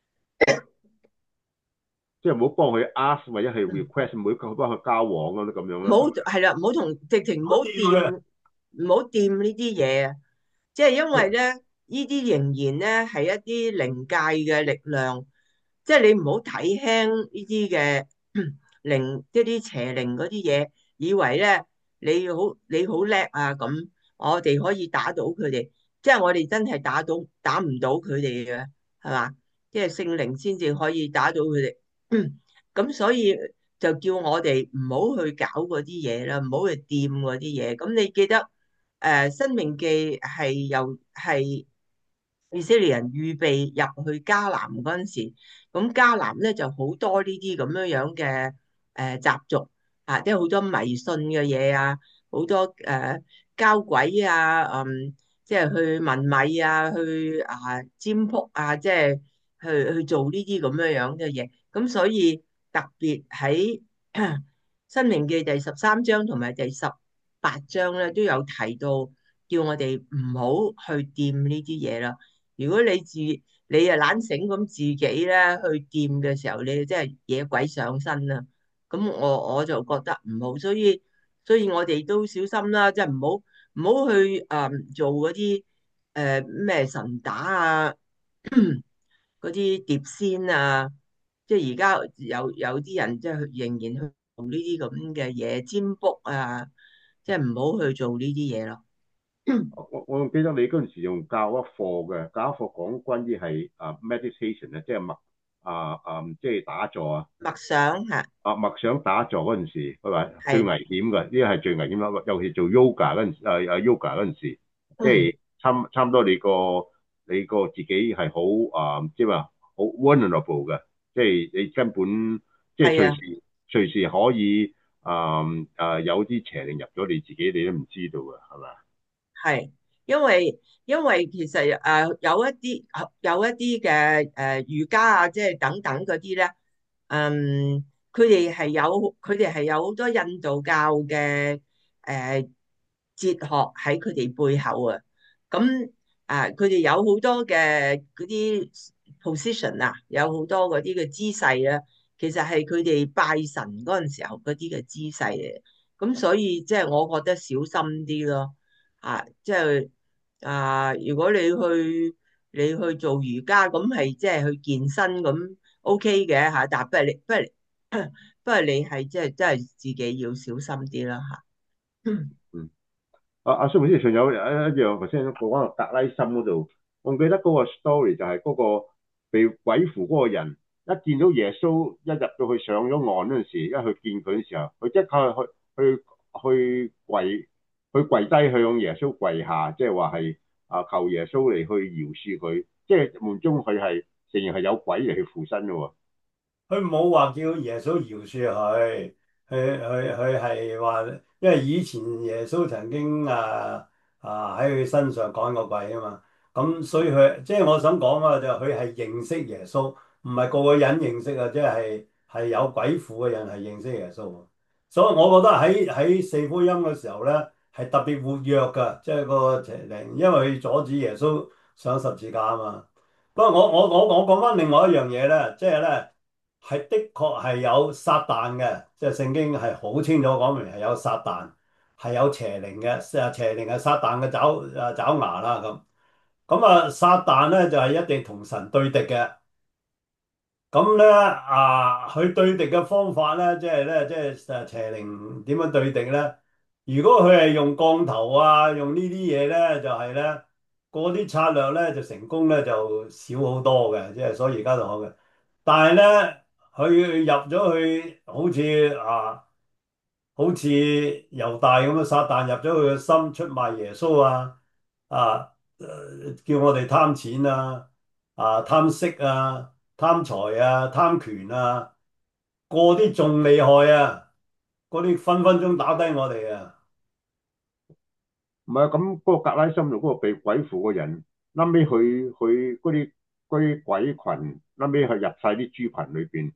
即係唔好幫佢 ask 或者係 request，唔好幫佢交往咁咁樣唔好啦，係咪？ 係啦，唔好同直情唔好好掂佢啊！ 掂，唔好掂呢啲嘢啊！即係因為咧，呢啲仍然咧係一啲靈界嘅力量，即係你唔好睇輕呢啲嘅靈，即係啲邪靈嗰啲嘢，以為咧你好你好叻啊咁，我哋可以打倒佢哋，即係我哋真係打到打唔到佢哋嘅，係嘛？即係聖靈先至可以打到佢哋。咁所以就叫我哋唔好去搞嗰啲嘢啦，唔好去掂嗰啲嘢。咁你記得誒，呃《申命記》係又係以色列人預備入去迦南嗰陣時，咁迦南咧就好多呢啲咁樣樣嘅誒習俗啊，即係好多迷信嘅嘢啊，好多誒、呃、交鬼啊，嗯，即係去問米啊，去啊占卜啊，即係去去做呢啲咁樣樣嘅嘢。咁所以特別喺《申命記》第十三章同埋第十八章咧，都有提到叫我哋唔好去掂呢啲嘢啦。如果你自你啊懶醒咁自己咧去掂嘅時候，你真係惹鬼上身啦。咁我我就覺得唔好，所以所以我哋都小心啦，即係唔好唔好去誒、呃做嗰啲誒咩神打啊，嗰啲碟仙啊，即係而家有有啲人即係仍然去做呢啲咁嘅嘢，占卜啊，即係唔好去做呢啲嘢咯。 我我仲記得你嗰陣時用教一課嘅，教一課講關於係啊 meditation 啊，即係默啊啊，即係打坐啊。 默想吓， 啊默想打坐嗰陣時，佢話最係， 危險嘅，呢個係最危險啦。尤其做 yoga 嗰陣時，啊啊 yoga 嗰陣時，即嗯， 係差唔差唔多你個你個自己係好啊，即係話好 vulnerable 嘅，即係你根本即係係啊。 隨時隨時可以啊啊有啲邪靈入咗你自己，你都唔知道嘅，係咪啊？ 係，因為因為其實誒、呃、有一啲有一啲嘅誒瑜伽啊，即係等等嗰啲咧，嗯，佢哋係有佢哋係有好多印度教嘅誒、呃、哲學喺佢哋背後啊。咁啊，佢哋有好多嘅嗰啲 position 啊，有好多嗰啲嘅姿勢啊，其實係佢哋拜神嗰陣時候嗰啲嘅姿勢嚟。咁所以即係我覺得小心啲咯。啊，即係啊，如果你去你去做瑜伽，咁係即係去健身咁 OK 嘅吓，但係不過你不過不過你係即係真係自己要小心啲啦吓。 嗯。啊阿蘇明先，仲有一一樣頭先講到格拉森嗰度，我記得嗰個 story 就係嗰個被鬼附嗰個人，一見到耶穌一入到去上咗岸嗰陣時，一去見佢嘅時候，佢即刻去去去跪，去跪低向耶穌跪下，即係話係啊求耶穌嚟去饒恕佢，即係門中佢係仍然係有鬼嚟去附身嘅喎。 佢冇話叫耶穌饒恕佢，佢佢佢係話，因為以前耶穌曾經啊啊喺佢身上趕過鬼啊嘛，咁所以佢即係我想講啊，就佢係認識耶穌，唔係個個人認識啊，即係係有鬼附嘅人係認識耶穌。所以我覺得喺喺四福音嘅時候咧，係特別活躍㗎，即係個邪靈，因為佢阻止耶穌上十字架啊嘛。不過我我我我講翻另外一樣嘢咧，即係咧。係的確係有撒旦嘅，即係聖經係好清楚講明係有撒旦，係有邪靈嘅，誒邪靈係撒旦嘅爪誒爪牙啦咁。咁啊，撒旦咧就係一定同神對敵嘅。咁咧啊，佢對敵嘅方法咧，即係咧，即係誒邪靈點樣對敵咧？如果佢係用降頭啊，用呢啲嘢咧，就係咧嗰啲策略咧就成功咧就少好多嘅，即係所以而家就好嘅。但係咧，佢入咗去，好似啊，好似猶大咁嘅撒旦入咗佢嘅心，出賣耶穌啊，啊，呃叫我哋貪錢啊，啊貪色啊，貪財啊，貪權啊，嗰啲仲厲害啊，嗰啲分分鐘打低我哋啊！ 唔係啊，咁嗰個格拉森度嗰個被鬼附嘅人，後尾佢佢嗰啲嗰啲鬼群，後尾佢入晒啲豬群裏邊。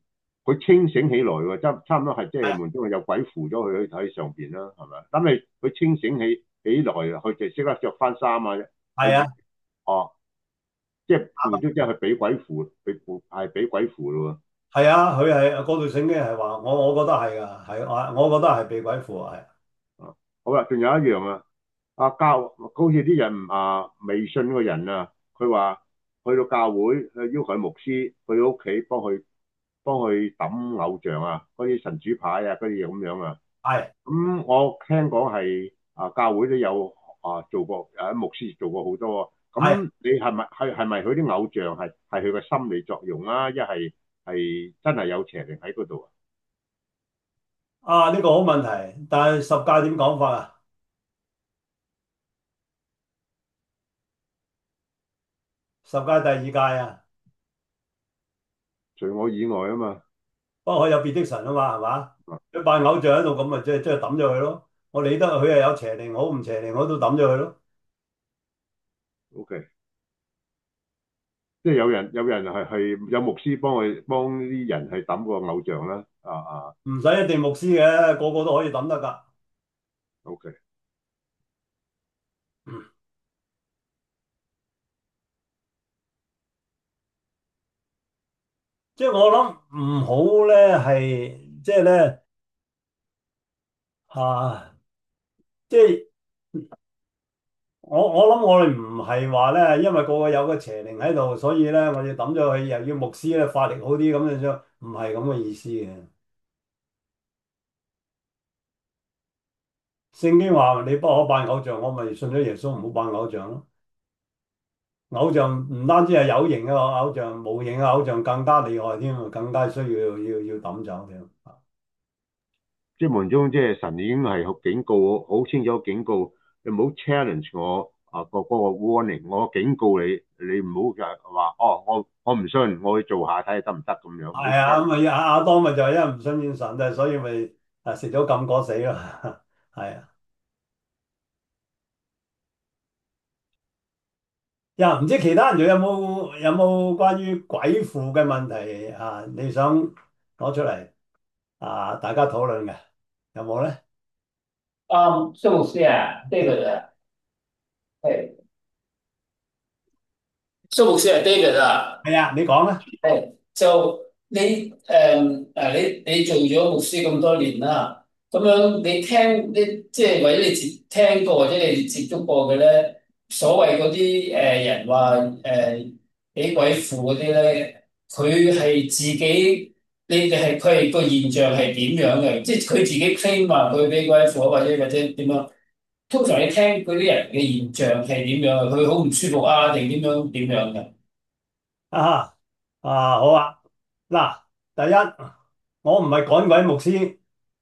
佢清醒起來喎，差差唔多係即係係門中有鬼附咗佢喺上邊啦，係咪？咁你佢清醒起起來，佢就即刻着翻衫啊！佢就係啊哦，即係門中即係佢俾鬼附，俾附係俾鬼附咯係啊，佢係嗰度聖經係話，我我覺得係噶，係我我覺得係被鬼附係。 喎。啊，好啦，仲有一樣啊，啊教好似啲人啊未信嘅人啊，佢話去到教會，佢要求牧師去屋企幫佢幫佢抌偶像啊，嗰啲神主牌啊，嗰啲嘢咁樣啊。 係咁、我聽講係啊，教會都有啊做過，誒牧師做過好多。 係咁你係咪係係咪佢啲偶像係係佢個心理作用啊？一係係真係有邪靈喺嗰度啊？ 啊，呢個好問題，但係十誡點講法啊？十誡第二誡啊， 除我以外啊嘛。 不可有別的神啊嘛，係嘛？ 啊佢拜偶像喺度咁咪即係即係抌咗佢咯。我理得佢係有邪靈好唔邪靈我都抌咗佢咯。 ，OK，即係有人有人係係有牧師幫佢幫啲人係抌個偶像啦。啊啊唔使一定牧師嘅，個個都可以抌得㗎。 ，OK。 即係我諗唔好咧，係即係咧啊，即係我我諗我哋唔係話咧，因為個個有個邪靈喺度，所以咧我哋抌咗佢，又要牧師咧法力好啲咁樣，唔係咁嘅意思嘅。聖經話你不可拜偶像，我咪信咗耶穌，唔好拜偶像咯。偶像唔單止係有形嘅偶像，無形嘅偶像更加厲害添，更加需要要要抌走添。 即係門中，即係神已經係好警告，好清楚警告你唔好 challenge 我啊個嗰個 warning，我警告你，你唔好就係話哦，我我唔信，我去做下睇下得唔得咁樣，唔好係啊，咁 challenge。 咪亞亞當咪就係因為唔信願神，就所以咪啊食咗禁果死咯。係啊，呀唔知其他人仲有冇有冇關於鬼附嘅問題啊？你想攞出嚟啊？大家討論嘅有冇咧？ 嗯，就是啊，這個的，哎，就是啊，這個的， 係啊，你講啦。 哎，就你誒誒，你你做咗牧師咁多年啦，咁樣你聽你即係或者你接聽過或者你接觸過嘅咧，所謂嗰啲誒人話誒俾鬼附嗰啲咧，佢係自己你哋係佢係個現象係點樣嘅？即係佢自己 claim 話佢俾鬼附，或者或者點樣？通常你聽嗰啲人嘅現象係點樣啊？佢好唔舒服啊，定點樣點樣嘅？ 啊啊好啊！嗱，第一我唔係趕鬼牧師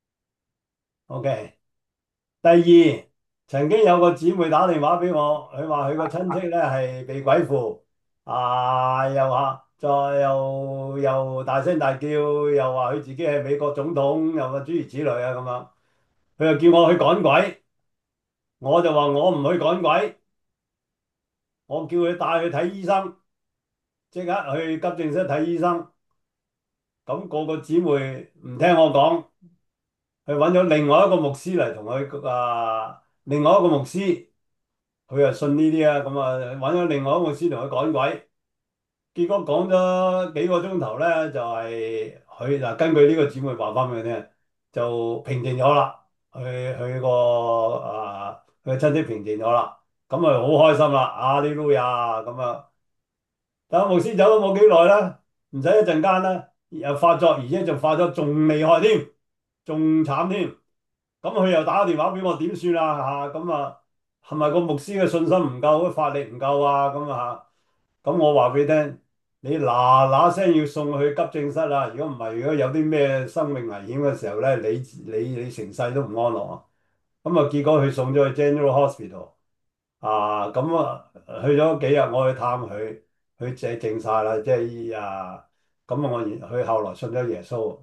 ，OK。第二，曾經有個姊妹打電話俾我，佢話佢個親戚咧係被鬼附，啊又話再又又大聲大叫，又話佢自己係美國總統，又話諸如此類啊咁樣，佢又叫我去趕鬼，我就話我唔去趕鬼，我叫佢帶佢睇醫生，即刻去急症室睇醫生。咁個個姊妹唔聽我講，佢揾咗另外一個牧師嚟同佢啊，另外一個牧師。佢又信呢啲啊，咁啊揾咗另外一個牧師同佢趕鬼，結果講咗幾個鐘頭咧，就係佢嗱根據呢個姊妹話翻俾佢聽，就平靜咗啦。佢佢個啊佢嘅親戚平靜咗啦，咁啊好開心啦，阿利路亞咁啊！等牧師走咗冇幾耐啦，唔使一陣間啦，又發作，而且仲發作仲厲害添，仲慘添。咁佢又打個電話俾我，點算啊？嚇咁啊，係咪個牧師嘅信心唔夠，法力唔夠啊？咁啊嚇，咁我話俾你聽，你嗱嗱聲要送去急症室啊！如果唔係，如果有啲咩生命危險嘅時候咧，你你你成世都唔安樂啊！咁啊，結果佢送咗去 General Hospital 啊，咁啊去咗幾日，我去探佢，佢淨靜晒啦，即係啊，咁啊我佢後來信咗耶穌。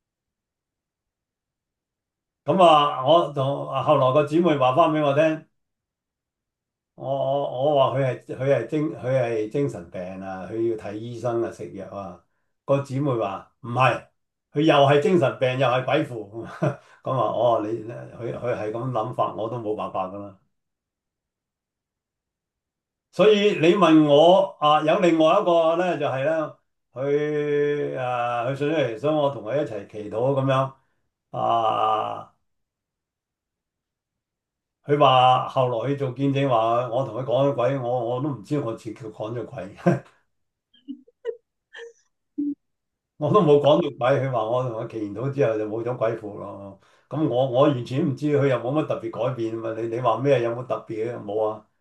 咁啊，我同後來個姊妹話翻俾我聽。我我我話佢係佢係精佢係精神病啊，佢要睇醫生啊，食藥啊。個姊妹話唔係， 佢又係精神病又係鬼附，咁話哦，你佢佢係咁諗法，我都冇辦法噶啦。所以你問我啊，有另外一個咧就係咧，佢誒佢信咗嚟，所以我同佢一齊祈禱咁樣啊。佢話後來去做見證話，我同佢講咗鬼，我我都唔知我自己講咗鬼，我都冇講到鬼。佢話我同佢祈完禱之後就冇咗鬼附咯。咁我我完全唔知，佢又冇乜特別改變嘛。你你話咩有冇特別嘅？冇啊。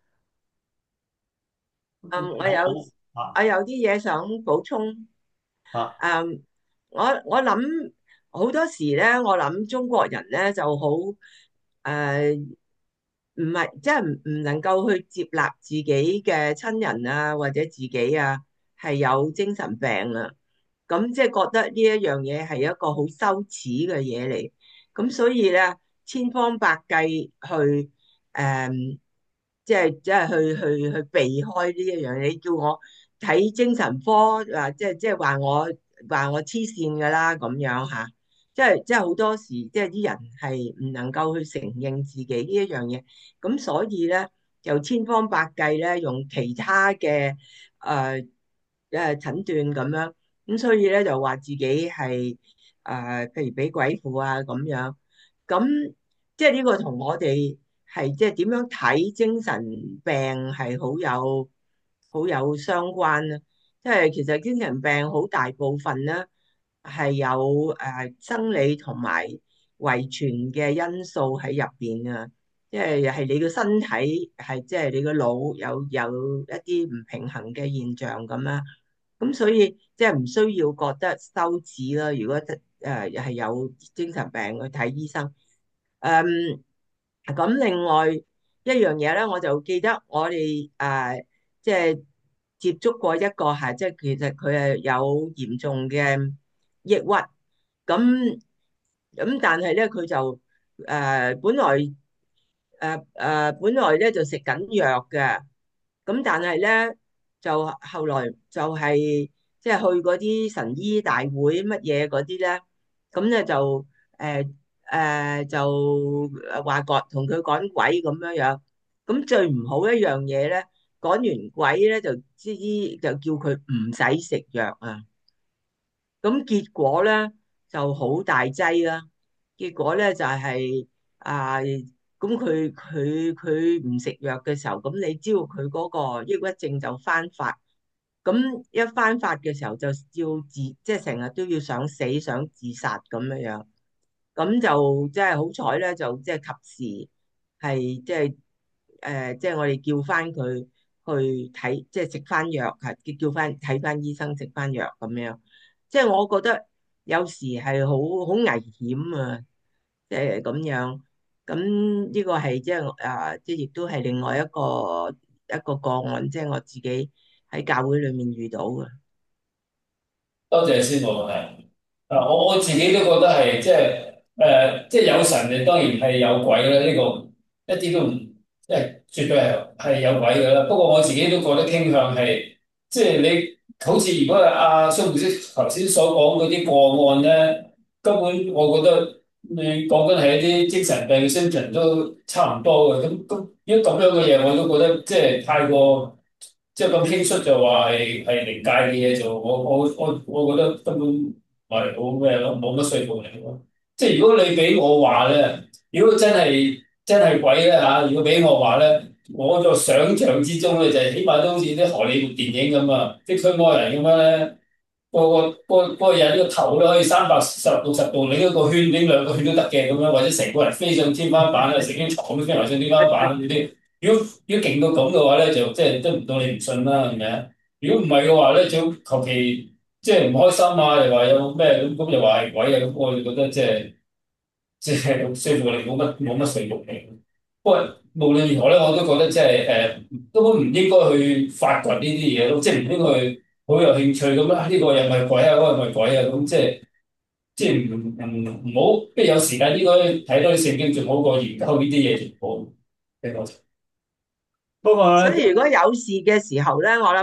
嗯，我有啊我有啲嘢想補充。 啊嗯，我我諗好多時咧，我諗中國人咧就好誒，唔係即係唔唔能夠去接納自己嘅親人啊，或者自己啊係有精神病啊，咁即係覺得呢一樣嘢係一個好羞恥嘅嘢嚟，咁所以咧千方百計去誒，即係即係去去去避開呢一樣嘢。你叫我睇精神科，話即係即係話我話我黐線噶啦咁樣吓，即係即係好多時，即係啲人係唔能夠去承認自己呢一樣嘢，咁所以咧就千方百計咧用其他嘅誒誒診斷咁樣，咁所以咧就話自己係誒、呃、譬如俾鬼附啊咁樣，咁即係呢個同我哋係即係點樣睇精神病係好有好有相關啦。即係其實精神病好大部分咧係有誒、呃、生理同埋遺傳嘅因素喺入邊啊，即係係你個身體係即係你個腦有有一啲唔平衡嘅現象咁啦。咁所以即係唔需要覺得羞恥啦。如果誒係有精神病去睇醫生。誒咁另外一樣嘢咧，我就記得我哋誒即係接觸過一個係即係其實佢係有嚴重嘅抑鬱。咁咁但係咧佢就誒、呃、本來誒誒、呃呃本來咧就食緊藥嘅。咁但係咧就後來就係即係去嗰啲神醫大會乜嘢嗰啲咧，咁咧就誒誒、呃就話趕同佢趕鬼咁樣樣。咁最唔好一樣嘢咧，趕完鬼咧就知就叫佢唔使食藥啊。咁結果咧就好大劑啦。結果咧就係、啊，咁佢佢佢唔食藥嘅時候，咁你知道佢嗰個抑鬱症就翻發。咁一翻發嘅時候就要自，即係成日都要想死想自殺咁樣樣。咁就即係好彩咧，就即係及時係即係誒，即係我哋叫翻佢去睇，即係食翻藥，係叫翻睇翻醫生食翻藥咁樣。即係我覺得有時係好好危險啊，即係咁樣。咁呢個係即係啊，即係亦都係另外一個一個個案，即係我自己喺教會裏面遇到嘅。 多謝師傅，係啊，我我自己都覺得係即係誒，即係有神嘅當然係有鬼啦，呢個一啲都唔即係絕對係係有鬼嘅啦。不過我自己都覺得傾向係即係你好似如果係阿蘇牧師頭先所講嗰啲個案咧，根本我覺得你講緊係一啲精神病嘅 symptom 都差唔多嘅。咁咁如果咁樣嘅嘢，我都覺得即係太過。即係咁輕率就話係係靈界嘅嘢就我我我我覺得根本唔係好咩咯，冇乜說服力咯。即係如果你俾我話咧，如果真係真係鬼咧嚇，如果俾我話咧，我就想像之中咧就係起碼都好似啲荷里活電影咁啊，啲驅魔人咁樣咧。個個個個人個頭咧可以三百十六十度，另一個圈另兩個圈都得嘅咁樣，或者成個人飛上天花板啊，成張床都飛埋上天花板嗰啲。如果如果勁到咁嘅話咧，就即係都唔到你唔信啦，係咪啊？如果唔係嘅話咧，就求其即係唔開心啊，又話有咩咁咁，又話係鬼啊，咁我就覺得即係即係說服力冇乜冇乜說服力。不過無論如何咧，我都覺得即係誒根本唔應該去發掘呢啲嘢咯，即係唔應該去好有興趣咁啊！呢個又係鬼啊，嗰個係咪鬼啊？咁即係即係唔唔唔好，即係有時間應該睇多啲聖經，仲好過研究呢啲嘢，仲好。聽我不過咧， 所以如果有事嘅時候咧，我諗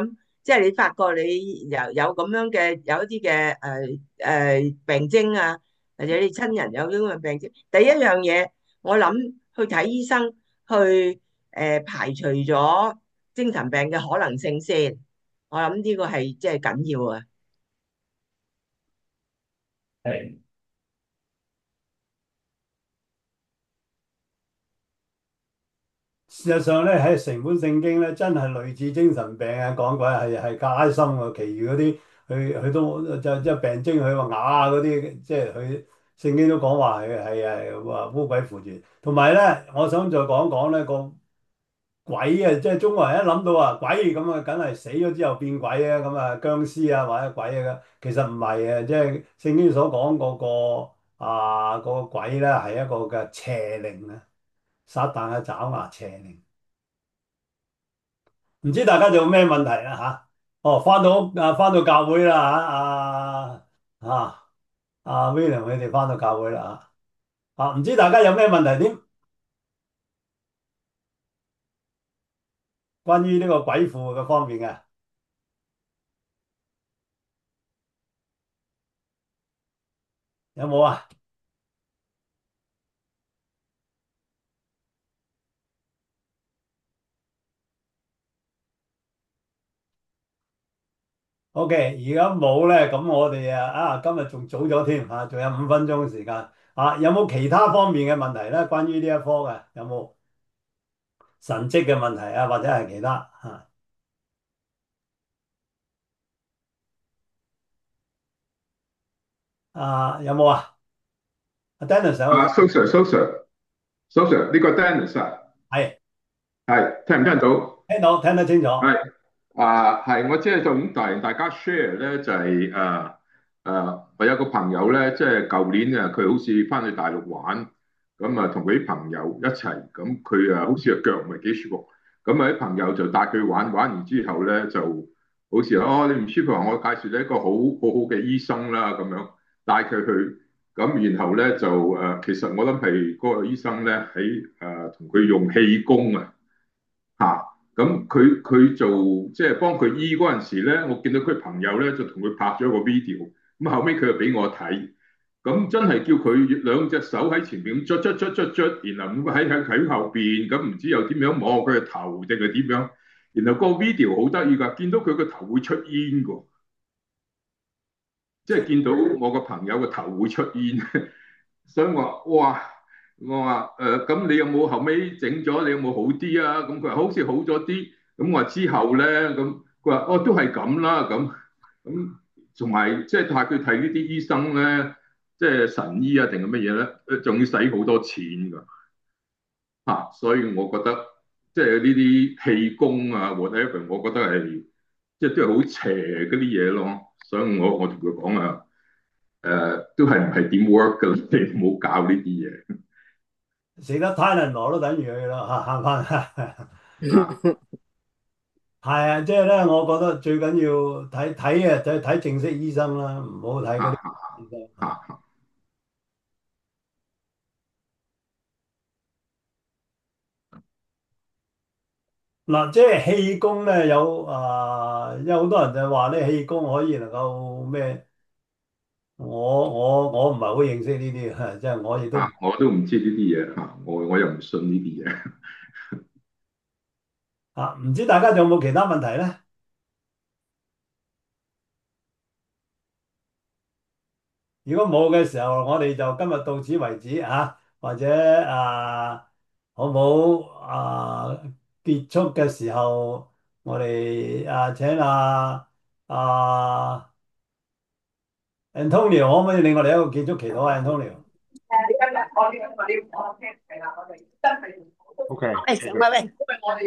即係你發覺你有有咁樣嘅有一啲嘅誒誒病徵啊，或者你親人有啲咁嘅病徵，第一樣嘢我諗去睇醫生，去誒、呃、排除咗精神病嘅可能性先。我諗呢個係即係緊要啊。 係事實上咧，喺成本聖經咧，真係類似精神病啊，講鬼係係加深喎。其餘嗰啲佢佢都就即係病徵，佢話啞嗰啲，即係佢聖經都講話係係係話污鬼附住。同埋咧，我想再講講咧個鬼啊，即係中國人一諗到啊鬼咁啊，梗係死咗之後變鬼啊，咁啊僵屍啊或者鬼啊，其實唔係啊，即係聖經所講嗰個啊嗰個鬼咧係一個嘅邪靈啊，撒旦嘅爪牙邪靈。唔知大家仲有咩問題啦吓？哦，翻到屋啊，翻到教會啦吓，啊啊啊 William 佢哋翻到教會啦吓，啊唔知大家有咩問題添？關於呢個鬼附嘅方面嘅，有冇啊？OK，而家冇咧，咁我哋啊啊今日仲早咗添吓，仲有五分鐘嘅時間啊，有冇其他方面嘅問題咧？關於呢一科嘅，有冇神蹟嘅問題啊，或者係其他吓？啊有冇啊？阿 Dennis 有個啊， 講， 蘇 Sir，蘇 Sir，蘇 Sir，呢個 Dennis 啊， 係係聽唔聽到？ 聽到聽得清楚。 係啊，係我即係就咁同大家 share 咧，就係誒誒，我有個朋友咧，即係舊年啊，佢好似翻去大陸玩，咁啊同佢啲朋友一齊，咁佢啊好似個腳唔係幾舒服，咁啊啲朋友就帶佢玩，玩完之後咧就好似哦你唔舒服，我介紹你一個好好好嘅醫生啦，咁樣帶佢去。咁然後咧就誒、呃，其實我諗係嗰個醫生咧喺誒同佢用氣功啊嚇，咁佢佢做即係幫佢醫嗰陣時咧，我見到佢朋友咧就同佢拍咗個 video，咁後尾佢就俾我睇，咁真係叫佢兩隻手喺前邊捽捽捽捽捽，然後咁喺喺喺後邊，咁唔知又點樣摸佢嘅頭定係點樣，然後個 video 好得意㗎，見到佢個頭會出煙㗎。即係見到我個朋友個頭會出煙，所以我話哇，我話誒咁你有冇後尾整咗？你有冇好啲啊？咁佢話好似好咗啲。咁我話之後咧，咁佢話哦都係咁啦，咁咁同埋即係帶佢睇呢啲醫生咧，即係神醫啊定係乜嘢咧？誒仲要使好多錢㗎嚇、啊，所以我覺得即係呢啲氣功啊，whatever，我覺得係即係都係好邪嗰啲嘢咯。所以我我同佢講啊。誒、呃、都係唔係點 work 㗎？你唔好搞呢啲嘢食得太能羅都等於佢咯嚇，慳翻。 啊係啊，即係咧，我覺得最緊要睇睇啊，就睇正式醫生啦，唔好睇嗰啲啊醫生啊。 啊嗱，即係氣功咧，有啊，有好多人就話咧，氣功可以能夠咩？我我我唔係好認識呢啲嘅，即係我亦都啊！我都唔知呢啲嘢嚇，我我又唔信呢啲嘢。 啊，唔知大家仲有冇其他問題咧？如果冇嘅時候，我哋就今日到此為止啊，或者啊，好唔好啊？結束嘅時候，我哋啊請啊啊 Antonio 可唔可以令我哋一個結束祈禱啊，Antonio？ OK， 喂， 多謝。 喂喂，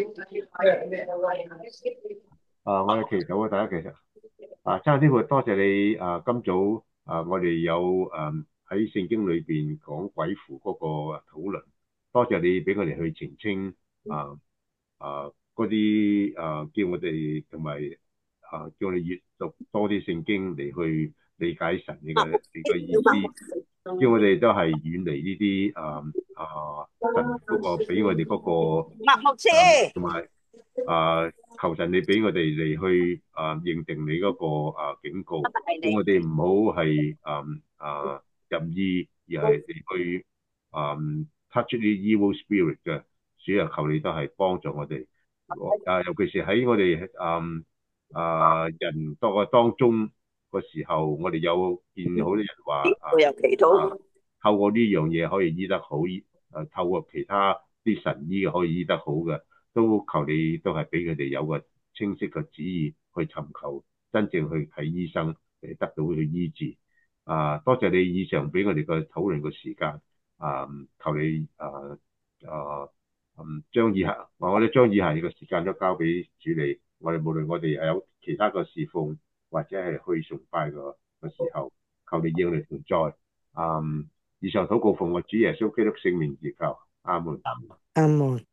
啊，我哋祈禱啊，大家其實啊，真係呢個多謝你啊，今早啊，我哋有誒喺聖經裏邊講鬼符嗰個討論，多謝你俾我哋去澄清啊啊嗰啲啊，叫我哋同埋啊，叫我哋閱讀多啲聖經嚟去理解神你嘅你嘅意思，叫我哋都係遠離呢啲啊啊神嗰個俾我哋嗰個麥牧啊師， 同埋。 啊，求神你俾我哋嚟去啊認定你嗰個啊警告，叫我哋唔好係啊啊任意而係嚟去啊 touch 啲 evil spirit 嘅。主啊，求你都係幫助我哋，啊尤其是喺我哋啊啊人多嘅當中個時候，我哋有見好多人話啊啊透過呢樣嘢可以醫得好，啊透過其他啲神醫可以醫得好嘅。都求你都係俾佢哋有個清晰嘅旨意去尋求真正去睇醫生嚟得到佢醫治。啊，多謝你以上俾我哋個討論嘅時間。啊，求你啊啊嗯將以下我哋將以下嘅時間都交俾主你。我哋無論我哋係有其他嘅侍奉或者係去崇拜嘅嘅時候，求你應你同在。啊，以上禱告奉我主耶穌基督聖名而求，阿門。 阿門。